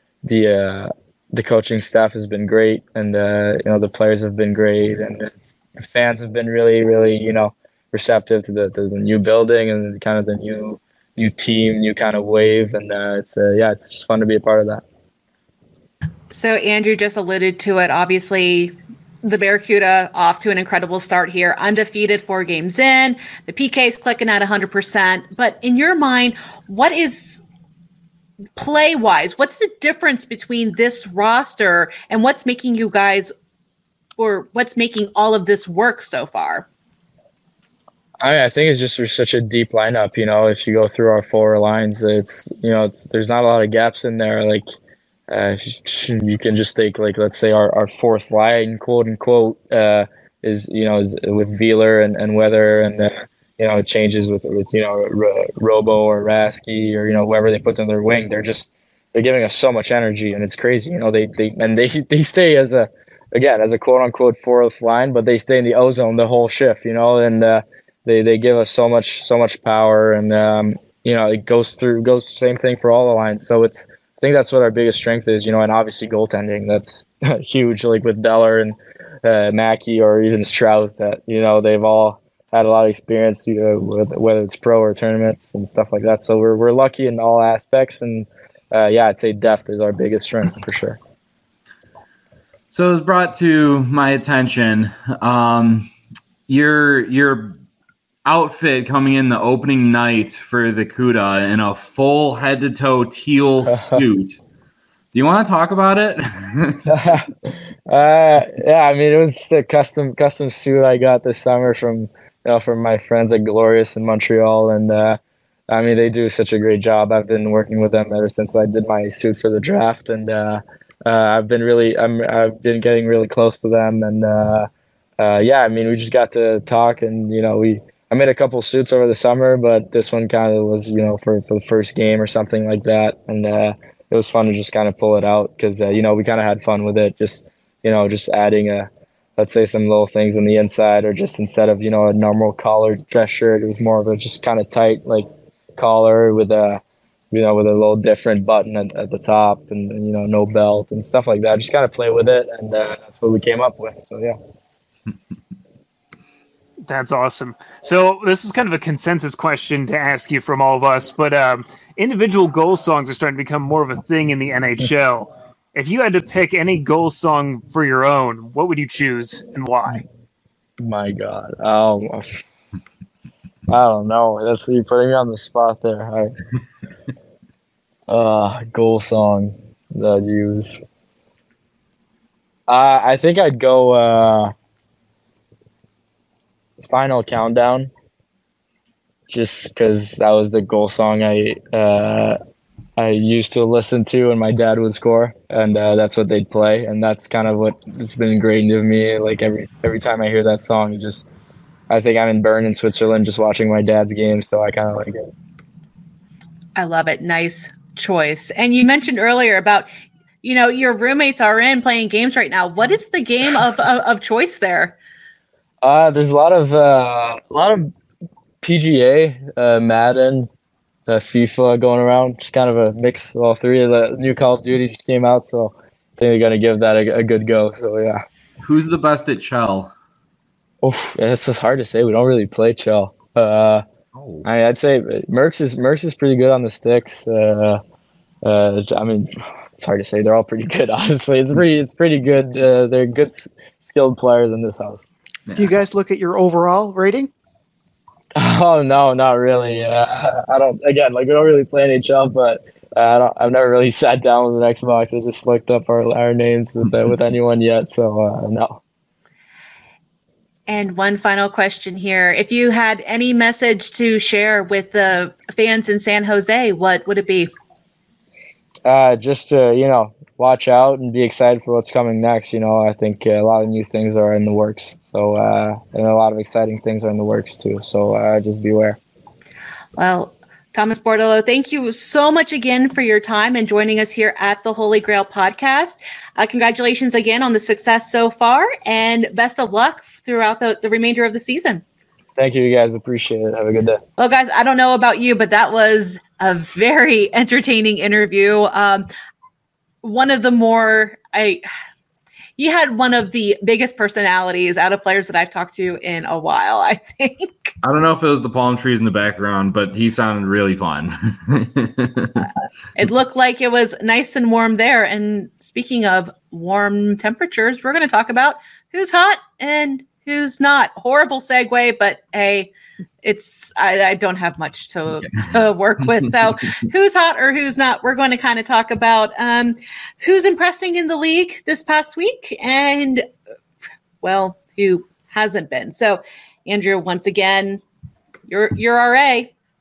the coaching staff has been great, and the players have been great, and fans have been really, really, receptive to the new building and kind of the new team, new kind of wave. And it's just fun to be a part of that. So Andrew just alluded to it. Obviously, the Barracuda off to an incredible start here, undefeated 4 games in. The PK's clicking at 100%. But in your mind, what is play-wise? What's the difference between this roster and what's making you guys, or what's making all of this work so far? I think it's just there's such a deep lineup. If you go through our 4 lines, it's there's not a lot of gaps in there. Like you can just take, like, let's say our 4th line, quote unquote, is with Wheeler and Weather, and it changes with Robo or Rasky or whoever they put on their wing. They're giving us so much energy, and it's crazy. They stay as a quote unquote 4th line, but they stay in the ozone the whole shift. And they give us so much power, and it goes same thing for all the lines. So I think that's what our biggest strength is, and obviously goaltending. That's huge, like with Beller and Mackey or even Strauss, that, they've all had a lot of experience, whether it's pro or tournaments and stuff like that. So we're lucky in all aspects, and I'd say depth is our biggest strength for sure. So it was brought to my attention, your outfit coming in the opening night for the CUDA in a full head-to-toe teal suit. Do you want to talk about it? It was just a custom suit I got this summer from my friends at Glorious in Montreal, and they do such a great job. I've been working with them ever since I did my suit for the draft, and I've been getting really close to them, and we just got to talk, and I made a couple suits over the summer, but this one kind of was, for the first game or something like that. And it was fun to just kind of pull it out because, we kind of had fun with it. Just adding let's say some little things on the inside, or just instead of, a normal collared dress shirt, it was more of a just kind of tight, like, collar with a little different button at the top, and no belt and stuff like that. Just kind of play with it. And that's what we came up with. So, yeah. That's awesome. So this is kind of a consensus question to ask you from all of us, but individual goal songs are starting to become more of a thing in the NHL. If you had to pick any goal song for your own, what would you choose and why? My God. I don't know. You're putting me on the spot there. Goal song that I'd use. I think I'd go Final Countdown, just because that was the goal song I used to listen to when my dad would score, and that's what they'd play, and that's kind of what has been ingrained in me. Like every time I hear that song, it's just, I think I'm in Bern in Switzerland just watching my dad's games, so I kind of like it. I love it. Nice choice. And you mentioned earlier about, your roommates are in playing games right now. What is the game of choice there? There's a lot of PGA, Madden, FIFA going around. Just kind of a mix of all 3. Of the new Call of Duty just came out, so I think they're gonna give that a good go. So yeah. Who's the best at Chell? It's just hard to say. We don't really play Chell. I'd say Merckx is pretty good on the sticks. It's hard to say. They're all pretty good. Honestly, it's pretty good. They're good, skilled players in this house. Do you guys look at your overall rating? Oh no, not really. I don't. Again, we don't really play NHL, but I've never really sat down with an Xbox. I just looked up our names with anyone yet. So no. And one final question here: if you had any message to share with the fans in San Jose, what would it be? Just to watch out and be excited for what's coming next. I think a lot of new things are in the works. So, and a lot of exciting things are in the works too. So just beware. Well, Thomas Bordeleau, thank you so much again for your time and joining us here at the Holy Grail podcast. Congratulations again on the success so far, and best of luck throughout the remainder of the season. Thank you, guys. Appreciate it. Have a good day. Well, guys, I don't know about you, but that was a very entertaining interview. One of the more, you had one of the biggest personalities out of players that I've talked to in a while, I think. I don't know if it was the palm trees in the background, but he sounded really fun. It looked like it was nice and warm there. And speaking of warm temperatures, we're going to talk about who's hot and who's not. Horrible segue, but hey, I don't have much to work with. So who's hot or who's not? We're going to kind of talk about who's impressing in the league this past week and, well, who hasn't been. So, Andrew, once again, you're RA.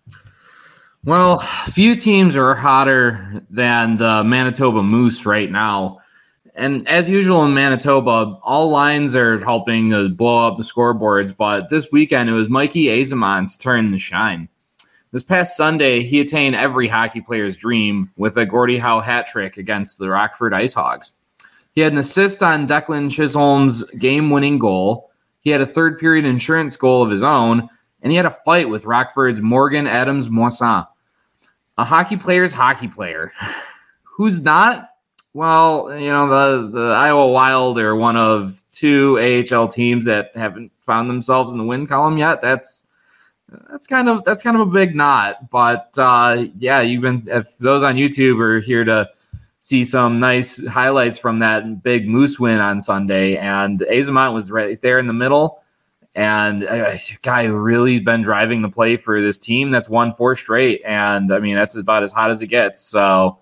Well, few teams are hotter than the Manitoba Moose right now. And as usual in Manitoba, all lines are helping to blow up the scoreboards. But this weekend, it was Mikey Azamont's turn to shine. This past Sunday, he attained every hockey player's dream with a Gordie Howe hat trick against the Rockford IceHogs. He had an assist on Declan Chisholm's game-winning goal. He had a third-period insurance goal of his own. And he had a fight with Rockford's Morgan Adams-Moisson. A hockey player's hockey player. Who's not? Well, you know, the Iowa Wild are one of two AHL teams that haven't found themselves in the win column yet. That's kind of a big knot. But yeah, if those on YouTube are here to see some nice highlights from that big Moose win on Sunday, and Azamont was right there in the middle, and a guy who really been driving the play for this team that's won 4 straight, and I mean that's about as hot as it gets. So.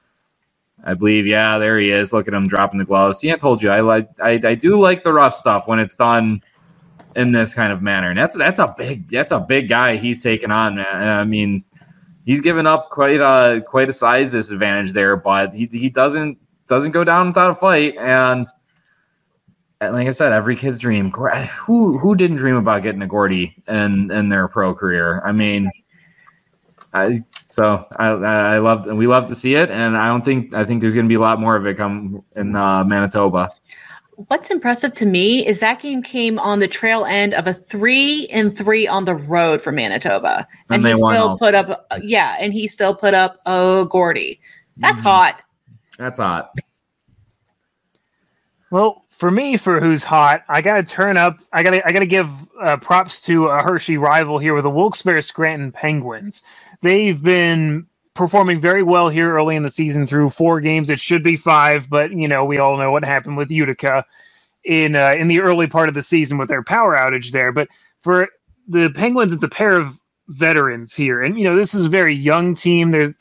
I believe, yeah, there he is. Look at him dropping the gloves. See, I told you, I do like the rough stuff when it's done in this kind of manner. And that's a big guy he's taken on, man. I mean, he's given up quite a size disadvantage there, but he doesn't go down without a fight. And like I said, every kid's dream. Who didn't dream about getting a Gordie in their pro career? I mean, we love to see it, and I think there's going to be a lot more of it come in Manitoba. What's impressive to me is that game came on the trail end of a 3-3 on the road for Manitoba, and he still put up a Gordie. That's hot. That's hot. Well, for me, for who's hot, I got to turn up. I got to give props to a Hershey rival here with the Wilkes-Barre Scranton Penguins. They've been performing very well here early in the season through 4 games. It should be 5, but you know we all know what happened with Utica in the early part of the season with their power outage there. But for the Penguins, it's a pair of veterans here, and you know this is a very young team. There's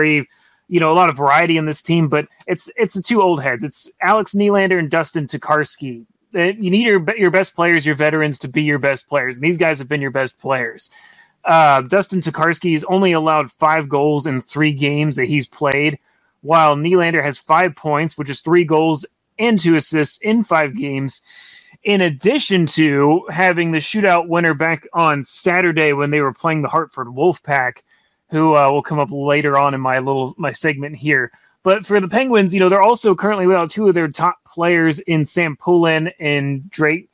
a lot of variety in this team, but it's the 2 old heads. It's Alex Nylander and Dustin Tokarski. You need your best players, your veterans, to be your best players, and these guys have been your best players. Dustin Tokarski has only allowed 5 goals in 3 games that he's played, while Nylander has 5 points, which is 3 goals and 2 assists in 5 games, in addition to having the shootout winner back on Saturday when they were playing the Hartford Wolfpack, who will come up later on in my segment here. But for the Penguins, they're also currently without 2 of their top players in Sam Poulin and Drake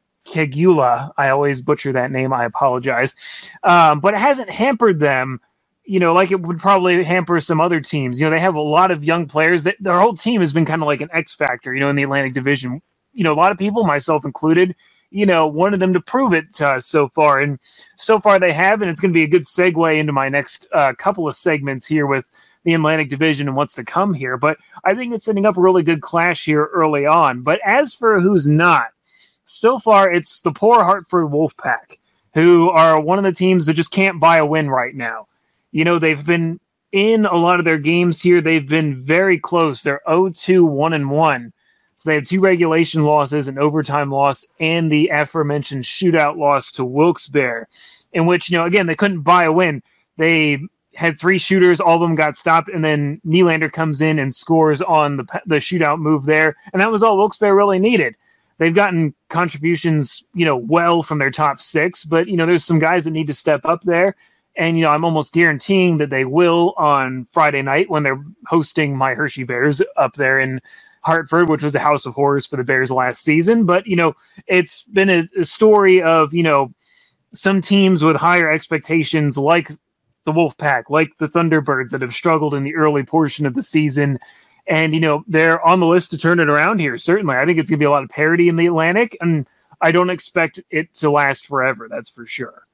Kegula. I always butcher that name. I apologize. But it hasn't hampered them, like it would probably hamper some other teams. They have a lot of young players. Their whole team has been kind of like an X factor, in the Atlantic Division. A lot of people, myself included, wanted them to prove it to us so far. And so far they have, and it's going to be a good segue into my next couple of segments here with the Atlantic Division and what's to come here. But I think it's setting up a really good clash here early on. But as for who's not, so far it's the poor Hartford Wolfpack, who are one of the teams that just can't buy a win right now. They've been in a lot of their games here. They've been very close. They're 0-2, 1-1. So they have 2 regulation losses, an overtime loss, and the aforementioned shootout loss to Wilkes-Barre, in which, again, they couldn't buy a win. They had 3 shooters, all of them got stopped, and then Nylander comes in and scores on the shootout move there, and that was all Wilkes-Barre really needed. They've gotten contributions, well from their top 6, but, there's some guys that need to step up there, and, I'm almost guaranteeing that they will on Friday night when they're hosting my Hershey Bears up there in Hartford, which was a house of horrors for the Bears last season. But, it's been a story of, some teams with higher expectations like the Wolfpack, like the Thunderbirds that have struggled in the early portion of the season. And, they're on the list to turn it around here. Certainly. I think it's going to be a lot of parity in the Atlantic, and I don't expect it to last forever. That's for sure.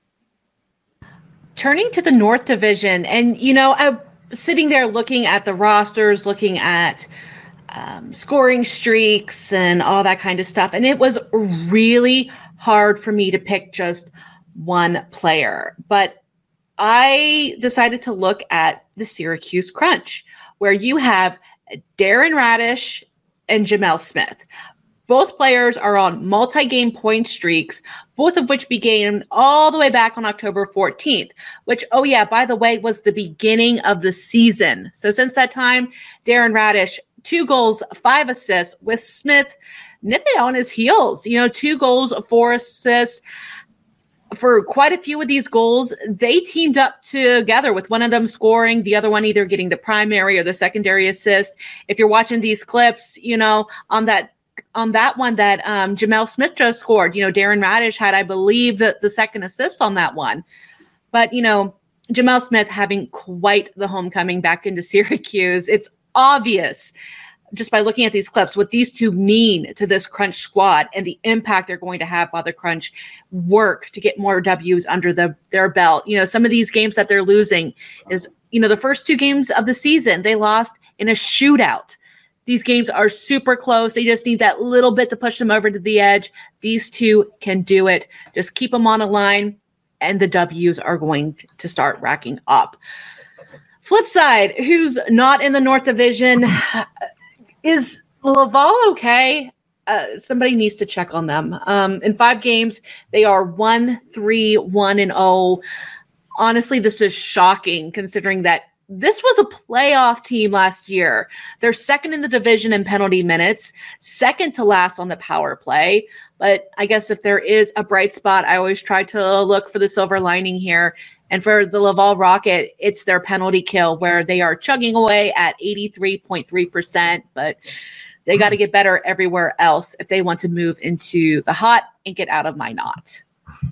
Turning to the North Division, and, I'm sitting there looking at the rosters, looking at scoring streaks and all that kind of stuff. And it was really hard for me to pick just one player. But I decided to look at the Syracuse Crunch, where you have Darren Radish and Jamel Smith. Both players are on multi-game point streaks, both of which began all the way back on October 14th, which, oh yeah, by the way, was the beginning of the season. So since that time, Darren Radish, 2 goals, 5 assists, with Smith nipping on his heels. 2 goals, 4 assists. For quite a few of these goals, they teamed up together, with one of them scoring, the other one either getting the primary or the secondary assist. If you're watching these clips, on that one that Jamel Smith just scored, Darren Radish had, I believe, the second assist on that one. But, Jamel Smith having quite the homecoming back into Syracuse. It's obvious just by looking at these clips what these two mean to this Crunch squad and the impact they're going to have while the Crunch work to get more W's under their belt. Some of these games that they're losing is, the first 2 games of the season, they lost in a shootout. These games are super close. They just need that little bit to push them over to the edge. These two can do it. Just keep them on a line, and the W's are going to start racking up. Flip side, who's not in the North Division? Is Laval okay? Somebody needs to check on them. In 5 games, they are 1-3-1-0. Honestly, this is shocking considering that this was a playoff team last year. They're second in the division in penalty minutes, second to last on the power play. But I guess if there is a bright spot, I always try to look for the silver lining here. And for the Laval Rocket, it's their penalty kill, where they are chugging away at 83.3%. But they got to get better everywhere else if they want to move into the hot and get out of my knot.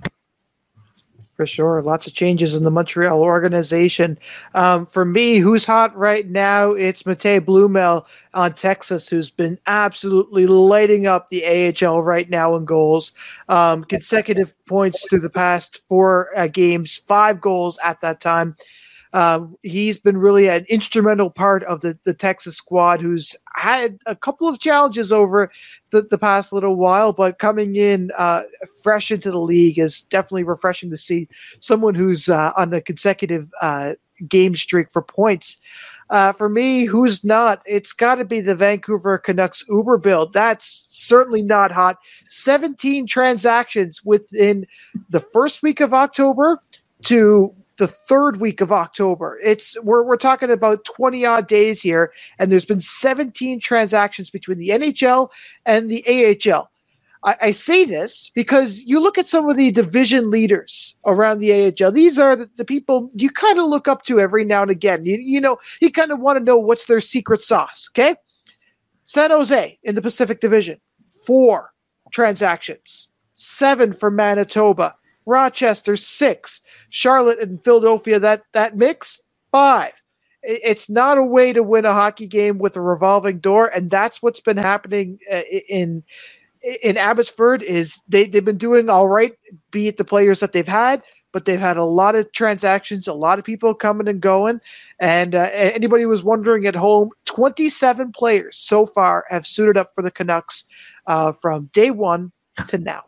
For sure. Lots of changes in the Montreal organization. For me, who's hot right now, it's Matej Blumel on Texas, who's been absolutely lighting up the AHL right now in goals. Consecutive points through the past 4 games, 5 goals at that time. He's been really an instrumental part of the Texas squad, who's had a couple of challenges over the past little while, but coming in fresh into the league is definitely refreshing to see someone who's on a consecutive game streak for points. For me, who's not? It's got to be the Vancouver Canucks Uber build. That's certainly not hot. 17 transactions within the first week of October to the 3rd week of October. We're talking about 20 odd days here, and there's been 17 transactions between the NHL and the AHL. I say this because you look at some of the division leaders around the AHL. These are the people you kind of look up to every now and again. You kind of want to know what's their secret sauce. Okay, San Jose in the Pacific Division, 4 transactions, 7 for Manitoba. Rochester, 6. Charlotte and Philadelphia, that mix, 5. It's not a way to win a hockey game with a revolving door, and that's what's been happening in Abbotsford. Is they've been doing all right, be it the players that they've had, but they've had a lot of transactions, a lot of people coming and going. And anybody who was wondering at home, 27 players so far have suited up for the Canucks from day one to now.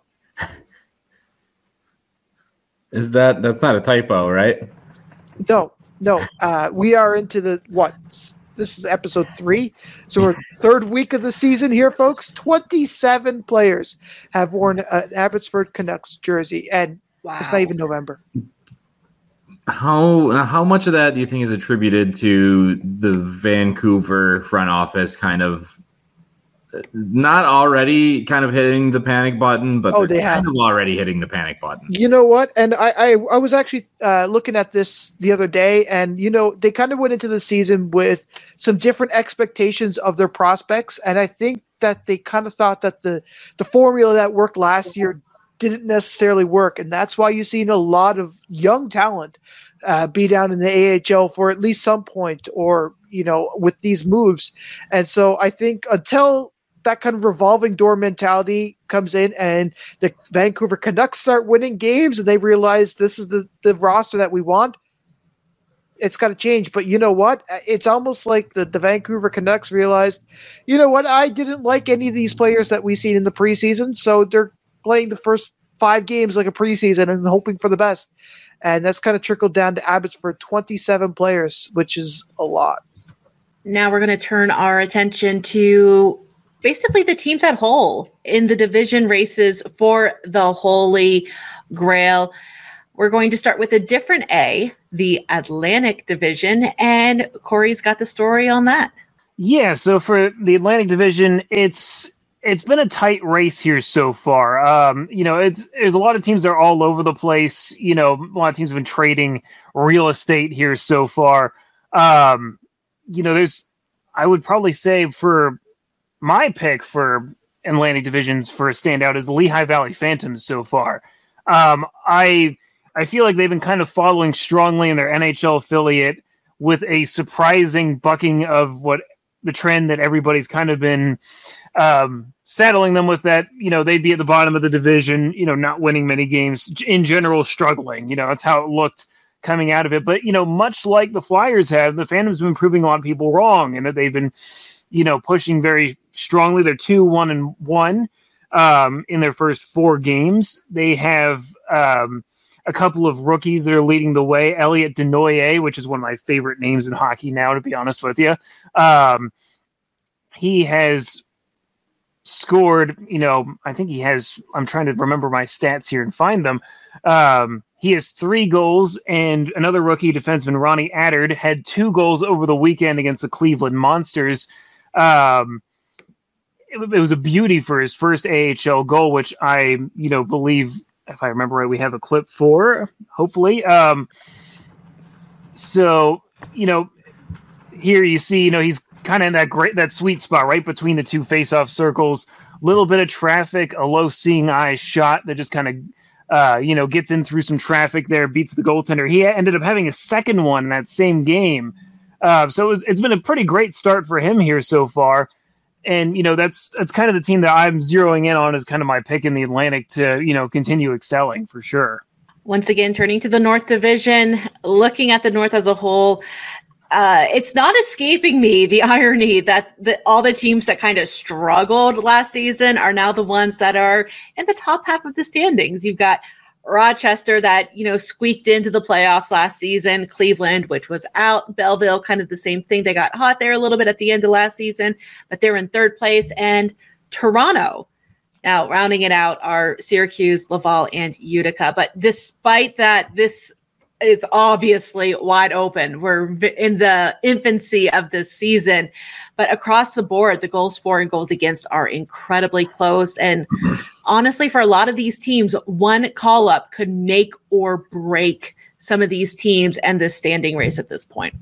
That's not a typo, right? No. We are into this is episode 3. So we're 3rd week of the season here, folks. 27 players have worn an Abbotsford Canucks jersey, and It's not even November. How much of that do you think is attributed to the Vancouver front office kind of not already kind of hitting the panic button, but they're kind of already hitting the panic button? You know what? And I was actually looking at this the other day, and they kind of went into the season with some different expectations of their prospects, and I think that they kind of thought that the formula that worked last year didn't necessarily work, and that's why you've seen a lot of young talent be down in the AHL for at least some point, or with these moves. And so I think until that kind of revolving door mentality comes in and the Vancouver Canucks start winning games and they realize this is the roster that we want, it's got to change. But you know what? It's almost like the Vancouver Canucks realized, you know what? I didn't like any of these players that we've seen in the preseason, so they're playing the first 5 games like a preseason and hoping for the best. And that's kind of trickled down to Abbotsford, 27 players, which is a lot. Now we're going to turn our attention to basically the teams at whole in the division races for the Holy Grail. We're going to start with a different A, the Atlantic Division, and Corey's got the story on that. Yeah, so for the Atlantic Division, it's been a tight race here so far. There's a lot of teams that are all over the place. A lot of teams have been trading real estate here so far. I would probably say for my pick for Atlantic Divisions for a standout is the Lehigh Valley Phantoms so far. I feel like they've been kind of following strongly in their NHL affiliate with a surprising bucking of what the trend that everybody's kind of been saddling them with, that, they'd be at the bottom of the division, not winning many games, in general struggling. That's how it looked coming out of it. But, much like the Flyers have, the Phantoms have been proving a lot of people wrong, and that they've been, pushing very strongly. They're 2-1-1 in their first 4 games. They have a couple of rookies that are leading the way. Elliot Denoyer, which is one of my favorite names in hockey now, to be honest with you. He has scored, I think he has, I'm trying to remember my stats here and find them. He has 3 goals, and another rookie defenseman, Ronnie Attard, had 2 goals over the weekend against the Cleveland Monsters. It was a beauty for his first AHL goal, which I, believe, if I remember right, we have a clip for, hopefully. Here you see, he's kind of in that sweet spot right between the 2 face-off circles. Little bit of traffic, a low seeing eye shot that just kind of, gets in through some traffic there, beats the goaltender. He ended up having a second one in that same game. So it's been a pretty great start for him here so far. And, that's kind of the team that I'm zeroing in on as kind of my pick in the Atlantic to, continue excelling for sure. Once again, turning to the North Division, looking at the North as a whole, it's not escaping me the irony that all the teams that kind of struggled last season are now the ones that are in the top half of the standings. You've got Rochester that, squeaked into the playoffs last season. Cleveland, which was out. Belleville, kind of the same thing. They got hot there a little bit at the end of last season, but they're in 3rd place. And Toronto. Now, rounding it out are Syracuse, Laval, and Utica. But despite that, this is obviously wide open. We're in the infancy of this season. But across the board, the goals for and goals against are incredibly close. And honestly, for a lot of these teams, one call-up could make or break some of these teams and this standing race at this point.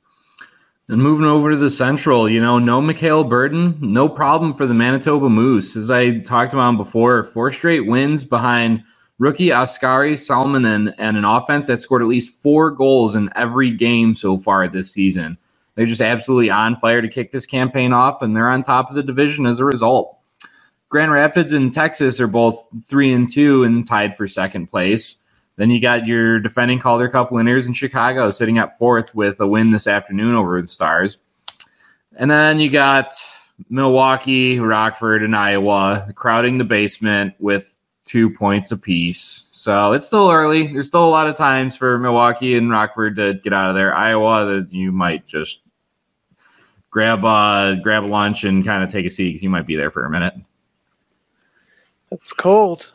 And moving over to the Central, no Mikhail Burden, no problem for the Manitoba Moose. As I talked about before, 4 straight wins behind rookie Oskari Salminen and an offense that scored at least 4 goals in every game so far this season. They're just absolutely on fire to kick this campaign off, and they're on top of the division as a result. Grand Rapids and Texas are both 3-2 and tied for 2nd place. Then you got your defending Calder Cup winners in Chicago sitting at 4th with a win this afternoon over the Stars. And then you got Milwaukee, Rockford, and Iowa crowding the basement with 2 points apiece. So it's still early. There's still a lot of times for Milwaukee and Rockford to get out of there. Iowa, that you might just grab a lunch and kind of take a seat because you might be there for a minute. It's cold.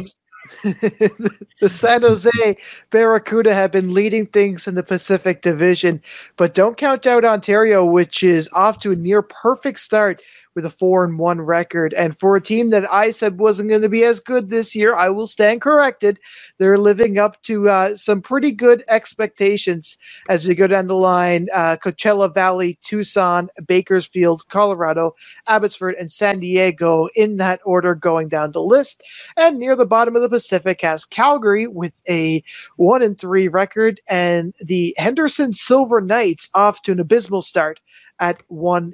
The San Jose Barracuda have been leading things in the Pacific Division, but don't count out Ontario, which is off to a near perfect start with a 4-1 record. And for a team that I said wasn't going to be as good this year, I will stand corrected. They're living up to some pretty good expectations as we go down the line. Coachella Valley, Tucson, Bakersfield, Colorado, Abbotsford, and San Diego in that order going down the list. And near the bottom of the Pacific has Calgary with a 1-3 record, and the Henderson Silver Knights off to an abysmal start at 1-5.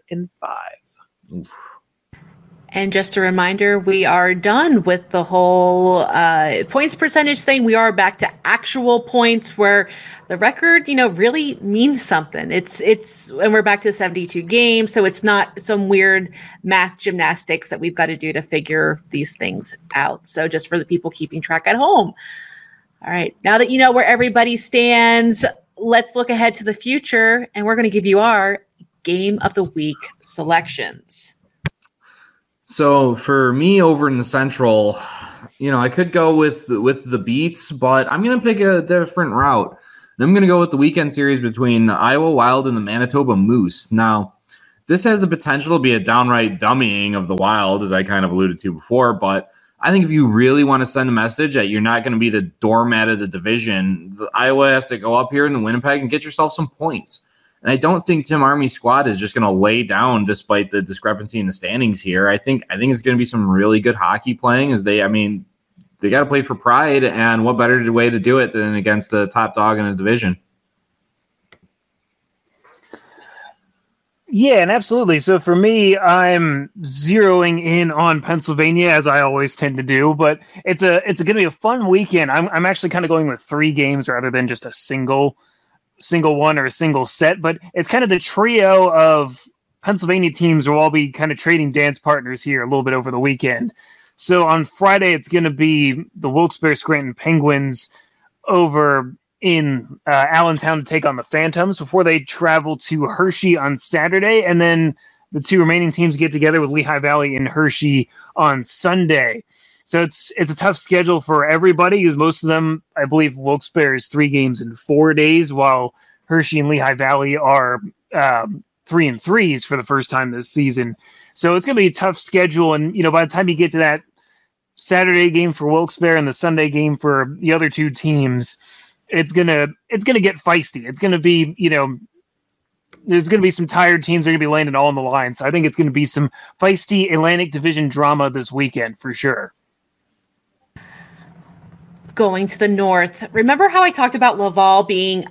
And just a reminder, we are done with the whole points percentage thing. We are back to actual points where the record, really means something. And we're back to 72 games. So it's not some weird math gymnastics that we've got to do to figure these things out. So just for the people keeping track at home. All right. Now that you know where everybody stands, let's look ahead to the future. And we're going to give you our Game of the Week selections. So for me over in the Central, I could go with the Beats, but I'm going to pick a different route. And I'm going to go with the weekend series between the Iowa Wild and the Manitoba Moose. Now, this has the potential to be a downright dummying of the Wild, as I kind of alluded to before, but I think if you really want to send a message that you're not going to be the doormat of the division, Iowa has to go up here in the Winnipeg and get yourself some points. And I don't think Tim Army's squad is just going to lay down despite the discrepancy in the standings here. I think it's going to be some really good hockey playing as they got to play for pride, and what better way to do it than against the top dog in the division? Yeah, and absolutely. So for me, I'm zeroing in on Pennsylvania, as I always tend to do, but it's going to be a fun weekend. I'm actually kind of going with 3 games rather than just a single one or a single set, but it's kind of the trio of Pennsylvania teams will all be kind of trading dance partners here a little bit over the weekend. So on Friday, it's going to be the Wilkes-Barre Scranton Penguins over in Allentown to take on the Phantoms before they travel to Hershey on Saturday. And then the 2 remaining teams get together with Lehigh Valley and Hershey on Sunday. So it's a tough schedule for everybody because most of them, I believe, Wilkes-Barre is 3 games in 4 days, while Hershey and Lehigh Valley are 3-3s for the first time this season. So it's going to be a tough schedule. And, by the time you get to that Saturday game for Wilkes-Barre and the Sunday game for the other 2 teams, it's going to get feisty. It's going to be, there's going to be some tired teams that are going to be landing all on the line. So I think it's going to be some feisty Atlantic Division drama this weekend for sure. Going to the north. Remember how I talked about Laval being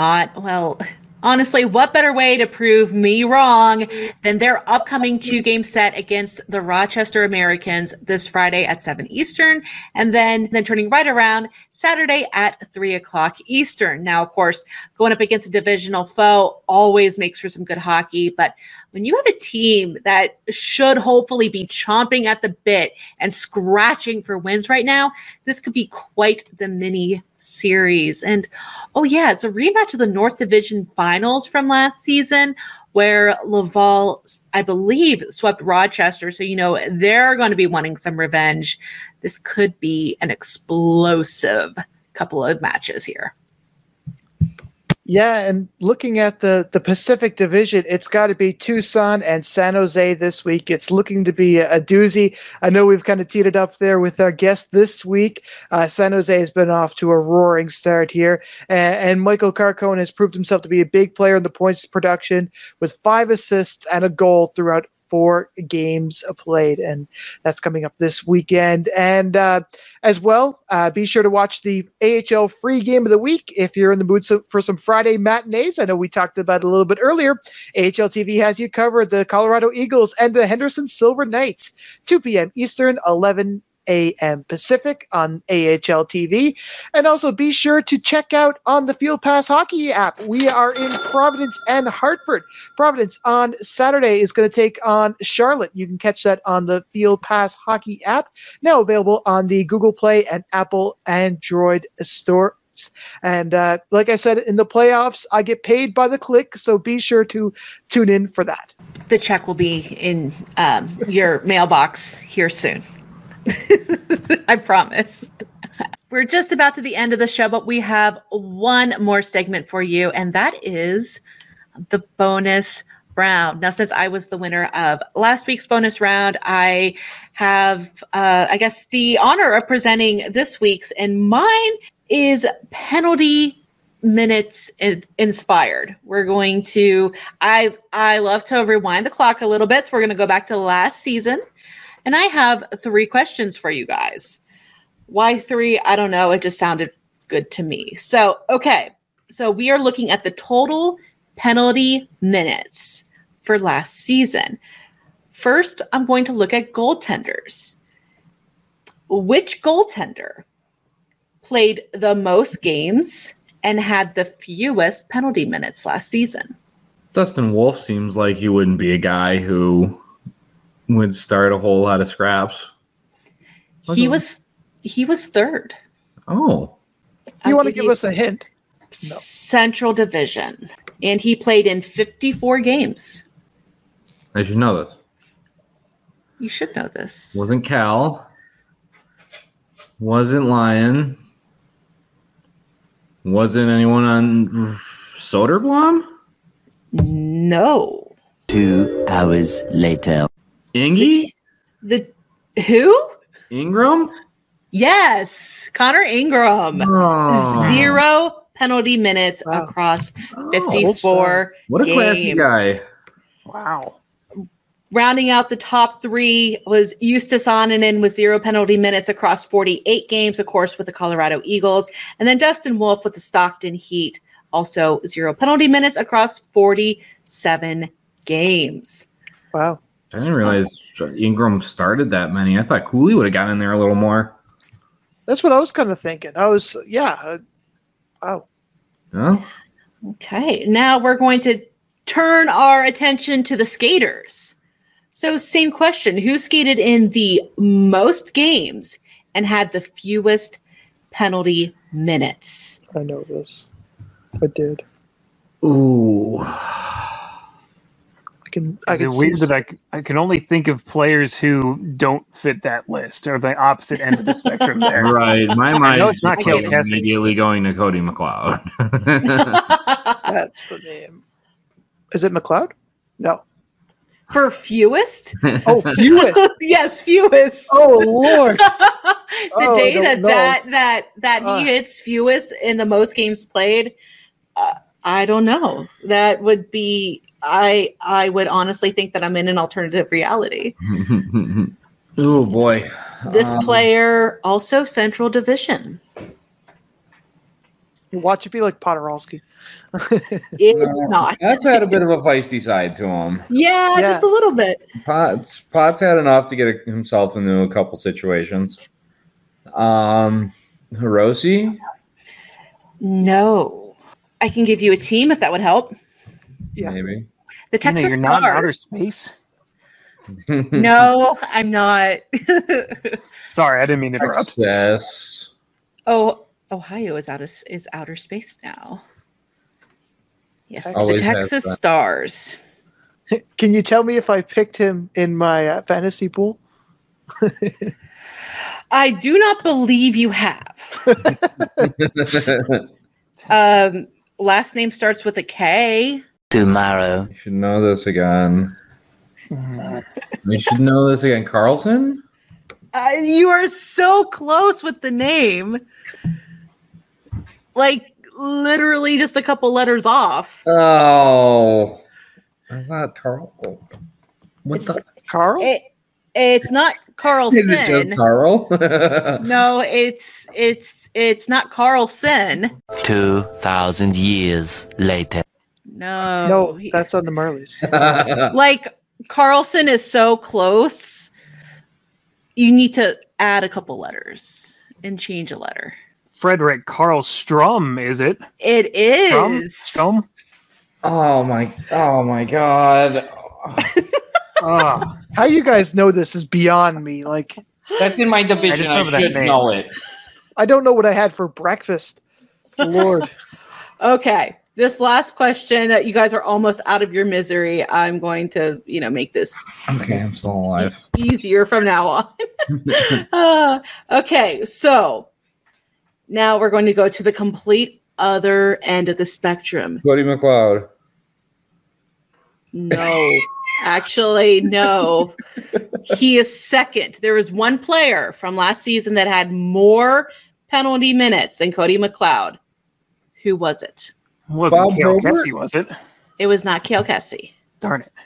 honestly, what better way to prove me wrong than their upcoming 2-game set against the Rochester Americans this Friday at 7 Eastern, and then turning right around Saturday at 3 o'clock Eastern. Now, of course, going up against a divisional foe always makes for some good hockey, but when you have a team that should hopefully be chomping at the bit and scratching for wins right now, this could be quite the mini series. And it's a rematch of the North Division Finals from last season where Laval, I believe, swept Rochester. So, they're going to be wanting some revenge. This could be an explosive couple of matches here. Yeah, and looking at the Pacific Division, it's got to be Tucson and San Jose this week. It's looking to be a doozy. I know we've kind of teed it up there with our guest this week. San Jose has been off to a roaring start here, and Michael Carcone has proved himself to be a big player in the points production with 5 assists and a goal throughout 4 games played, and that's coming up this weekend. And as well, be sure to watch the AHL free game of the week if you're in the mood for some Friday matinees. I know we talked about it a little bit earlier. AHL TV has you covered. The Colorado Eagles and the Henderson Silver Knights, 2 p.m. Eastern, 11 a.m. Pacific on AHL TV. And also be sure to check out on the Field Pass Hockey app. We are in Providence and Hartford. Providence on Saturday is going to take on Charlotte. You can catch that on the Field Pass Hockey app, now available on the Google Play and Apple Android store. And like I said, in the playoffs, I get paid by the click, so be sure to tune in for that. The check will be in your mailbox here soon. I promise. We're just about to the end of the show, but we have one more segment for you, and that is the bonus round. Now, since I was the winner of last week's bonus round, I have, I guess, the honor of presenting this week's, and mine is penalty minutes inspired. We're going to, I love to rewind the clock a little bit, so we're going to go back to last season, and I have 3 questions for you guys. Why 3? I don't know. It just sounded good to me. So, okay. So we are looking at the total penalty minutes for last season. First, I'm going to look at goaltenders. Which goaltender played the most games and had the fewest penalty minutes last season? Dustin Wolf seems like he wouldn't be a guy who would start a whole lot of scraps. He was third. Oh. You want to give us a hint? Central Division. And he played in 54 games. I should know this. You should know this. Wasn't Cal. Wasn't Lyon. Wasn't anyone on Soderblom? No. 2 hours later. Ingy? The who? Ingram? Yes, Connor Ingram. Oh. 0 penalty minutes Wow. across Oh, 54 what a classy games. guy. Wow. Rounding out the top 3 was Justus Ananen with 0 penalty minutes across 48 games, of course, with the Colorado Eagles. And then Dustin Wolf with the Stockton Heat, also 0 penalty minutes across 47 games. Wow. I didn't realize Ingram started that many. I thought Cooley would have gotten in there a little more. That's what I was kind of thinking. Wow. Huh? Okay, now we're going to turn our attention to the skaters. So same question. Who skated in the most games and had the fewest penalty minutes? I know this. I did. Ooh. Is it weird that I can only think of players who don't fit that list or the opposite end of the spectrum there? Right. My mind know it's not Cale is Kessing. immediately going to Cody McLeod. That's the name. Is it McLeod? No. For fewest? Oh, fewest. Yes, fewest. Oh, Lord. The day I don't know. that he hits fewest in the most games played, I don't know. That would be I would honestly think that I'm in an alternative reality. Oh boy. This player also Central Division. Watch it be like Podorowski. It's not. That's had a bit of a feisty side to him. Yeah, Yeah. just a little bit. Potts had enough to get himself into a couple situations. Hiroshi? No. I can give you a team if that would help. Yeah. Maybe. The Texas You're not in outer Stars. space. No, I'm not. Sorry, I didn't mean to interrupt. Yes. Oh, Ohio is outer space now. Yes, Always the has Texas that. Stars. Can you tell me if I picked him in my fantasy pool? I do not believe you have. Last name starts with a K. Tomorrow. You should know this again. You should know this again. Carlson? You are so close with the name. Like literally just a couple letters off. Oh. I thought Carl. What the? Carl? It's not Carlson. Is it just Carl? No, it's not Carlson. 2,000 years later. No. No, that's on the Marlies. Like Carlson is so close. You need to add a couple letters and change a letter. Frederick Carl Strom, is it? It is. Strom? Oh my god. Oh, How you guys know this is beyond me. Like, That's in my division. just I, remember that should name. know it. I don't know what I had for breakfast. Lord. Okay. This last question, you guys are almost out of your misery. I'm going to, make this Okay, I'm still alive. easier from now on. Okay, so now we're going to go to the complete other end of the spectrum. Cody McLeod. No. Actually, no. He is second. There was one player from last season that had more penalty minutes than Cody McLeod. Who was it? It wasn't Bob Cale Probert? Kessie, was it? It was not Cale Kessie. Darn it.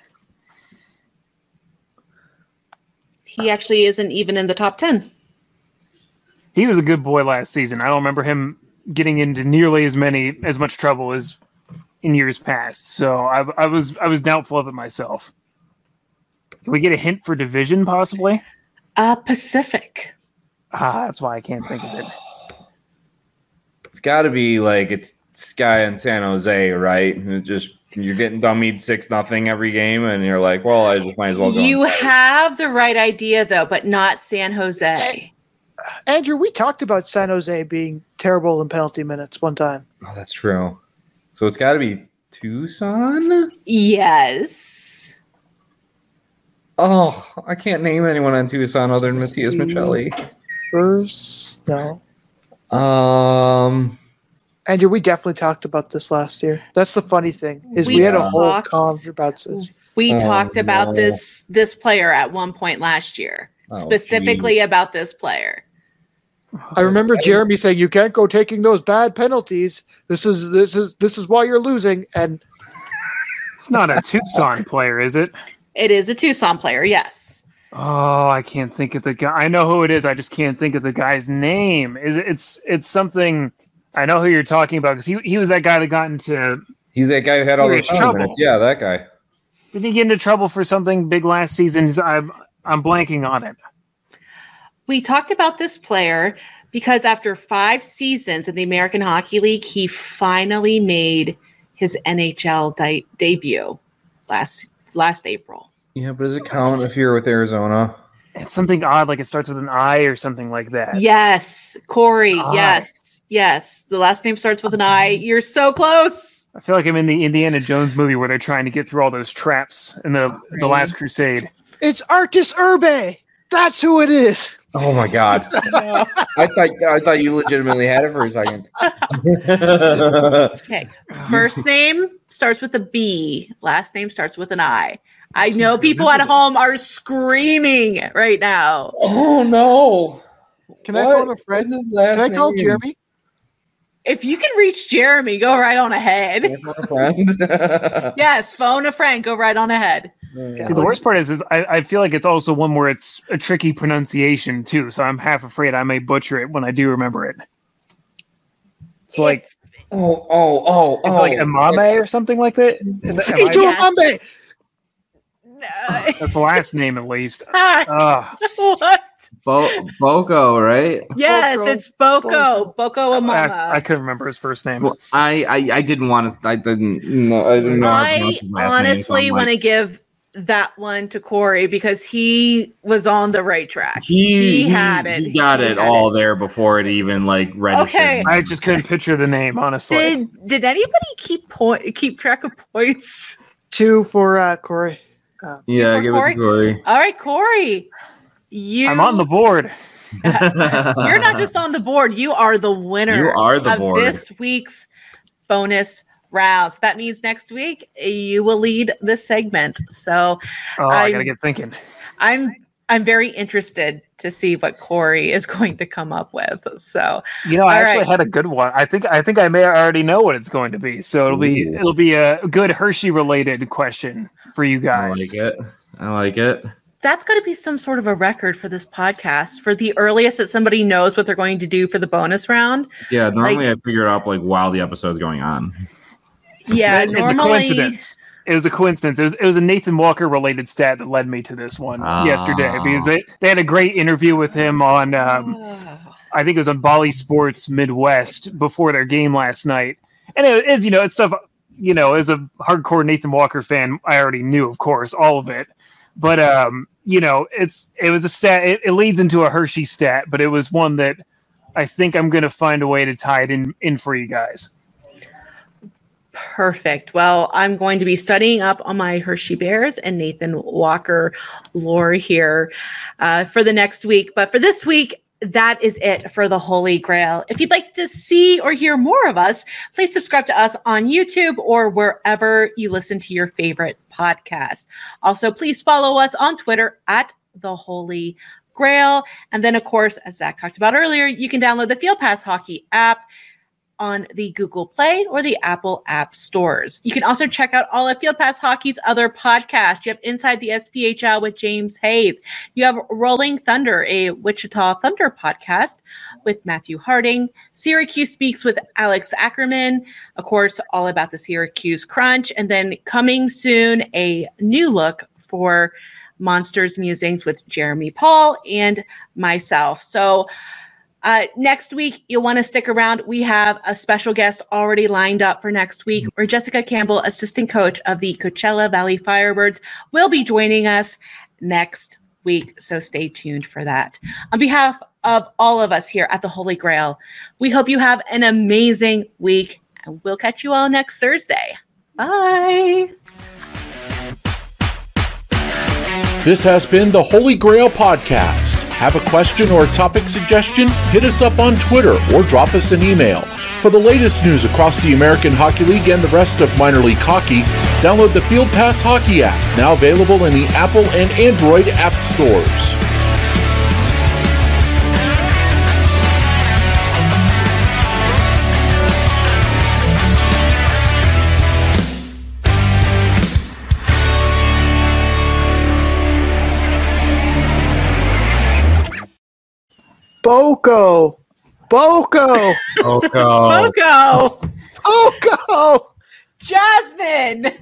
He actually isn't even in the top 10. He was a good boy last season. I don't remember him getting into nearly as much trouble as in years past. So I was doubtful of it myself. Can we get a hint for division, possibly? Pacific. That's why I can't think of it. It's got to be like it's this guy in San Jose, right? Who just you're getting dummied 6-0 every game, and you're like, well, I just might as well go. You have the right idea, though, but not San Jose. Andrew, we talked about San Jose being terrible in penalty minutes one time. Oh, that's true. So it's got to be Tucson. Yes. Oh, I can't name anyone on Tucson other than Matthias Michelli. First, no. Um, Andrew, we definitely talked about this last year. That's the funny thing is we had a whole talked- conv about this. We Oh, talked about no. this player at one point last year, Oh, specifically geez. about this player. I remember Jeremy saying you can't go taking those bad penalties. This is why you're losing. And It's not a Tucson player, is it? It is a Tucson player, yes. Oh, I can't think of the guy. I know who it is. I just can't think of the guy's name. It's something. I know who you're talking about because he was that guy that got into. he's that guy who had all the Serious trouble. minutes. Yeah, that guy. Didn't he get into trouble for something big last season? I'm blanking on it. We talked about this player because after 5 seasons in the American Hockey League, he finally made his NHL debut last April. Yeah, but does it count if you're with Arizona? It's something odd, like it starts with an I or something like that. Yes, Corey. I. Yes. The last name starts with an I. You're so close. I feel like I'm in the Indiana Jones movie where they're trying to get through all those traps in the Last Crusade. it's Artis Urbe. That's who it is. Oh my god! I thought you legitimately had it for a second. Okay. First name starts with a B. Last name starts with an I. I know people at home are screaming right now. Oh no! Can I phone a friend? What's his last Can I call name? Jeremy? If you can reach Jeremy, go right on ahead. Friend? Yes, phone a friend. Go right on ahead. See, the worst part is I feel like it's also one where it's a tricky pronunciation too, so I'm half afraid I may butcher it when I do remember it. It's like it's like Amabe or something like that. Ito Urbe. That's the last name at least. What? Boko, right? Yes, Boko. it's Boko. Boko I Amama. couldn't remember his first name. Well, I didn't want to. I didn't know. I didn't know. how to I pronounce his last name, so honestly I'm want to like, give that one to Corey because he was on the right track. He had it. He got He it had all it. there before it even like registered. Okay. I just couldn't picture the name, honestly. Did anybody keep track of points? 2 for Corey. Yeah, For give Corey? it to Corey. All right, Corey. I'm on the board. You're not just on the board. You are the winner. You are the of board. this week's bonus round. So that means next week you will lead this segment. So Oh, I gotta get thinking. I'm very interested to see what Corey is going to come up with. So You know, I All actually right. had a good one. I think I may already know what it's going to be. So it'll be a good Hershey related question for you I guys. like it. I like it. that's going to be some sort of a record for this podcast for the earliest that somebody knows what they're going to do for the bonus round. Yeah, normally Like- I figure it out like while the episode's going on. Yeah, It's a coincidence. It was a coincidence. It was a Nathan Walker related stat that led me to this one yesterday because they had a great interview with him on I think it was on Bali Sports Midwest before their game last night. And it is, it's stuff, as a hardcore Nathan Walker fan, I already knew, of course, all of it. But it was a stat. It leads into a Hershey stat, but it was one that I think I'm going to find a way to tie it in for you guys. Perfect. Well, I'm going to be studying up on my Hershey Bears and Nathan Walker lore here for the next week. But for this week, that is it for the Holy Grail. If you'd like to see or hear more of us, please subscribe to us on YouTube or wherever you listen to your favorite podcast. Also, please follow us on Twitter at the Holy Grail. And then, of course, as Zach talked about earlier, you can download the Field Pass Hockey app on the Google Play or the Apple App Stores. You can also check out all of Field Pass Hockey's other podcasts. You have Inside the SPHL with James Hayes. You have Rolling Thunder, a Wichita Thunder podcast with Matthew Harding. Syracuse Speaks with Alex Ackerman. Of course, all about the Syracuse Crunch. And then coming soon, a new look for Monsters Musings with Jeremy Paul and myself. So next week, you'll want to stick around. We have a special guest already lined up for next week, where Jessica Campbell, assistant coach of the Coachella Valley Firebirds, will be joining us next week. So stay tuned for that. On behalf of all of us here at the Holy Grail, we hope you have an amazing week, and we'll catch you all next Thursday. Bye. This has been the Holy Grail Podcast. Have a question or topic suggestion? Hit us up on Twitter or drop us an email. For the latest news across the American Hockey League and the rest of minor league hockey, download the Field Pass Hockey app, now available in the Apple and Android app stores. Boko. Jasmine.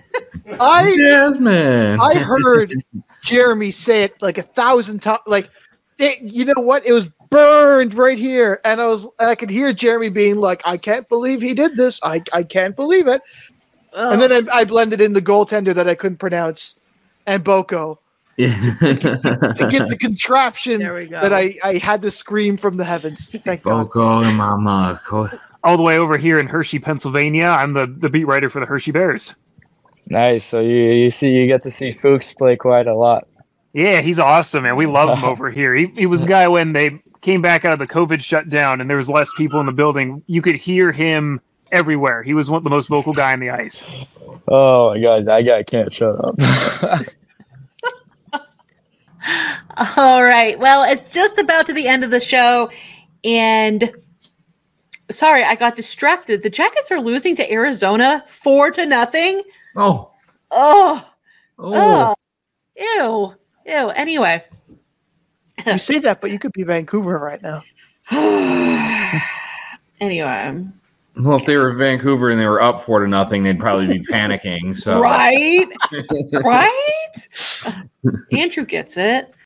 I heard Jeremy say it like 1,000 times. Like, you know what? It was burned right here, and I could hear Jeremy being like, "I can't believe he did this. I can't believe it." Oh. And then I blended in the goaltender that I couldn't pronounce, and Boko. To get the contraption that I had to scream from the heavens. Thank God. All the way over here in Hershey, Pennsylvania, I'm the beat writer for the Hershey Bears. Nice. So you get to see Fuchs play quite a lot. Yeah, he's awesome, man. We love him over here. He was the guy when they came back out of the COVID shutdown and there was less people in the building. You could hear him everywhere. He was the most vocal guy on the ice. Oh my God, that guy can't shut up. All right. Well, it's just about to the end of the show. And sorry, I got distracted. The Jackets are losing to Arizona 4-0. Oh. Ew. Anyway. You say that, but you could be Vancouver right now. Anyway. Well, if they were Vancouver and they were up 4-0, they'd probably be panicking. So Right? Andrew gets it.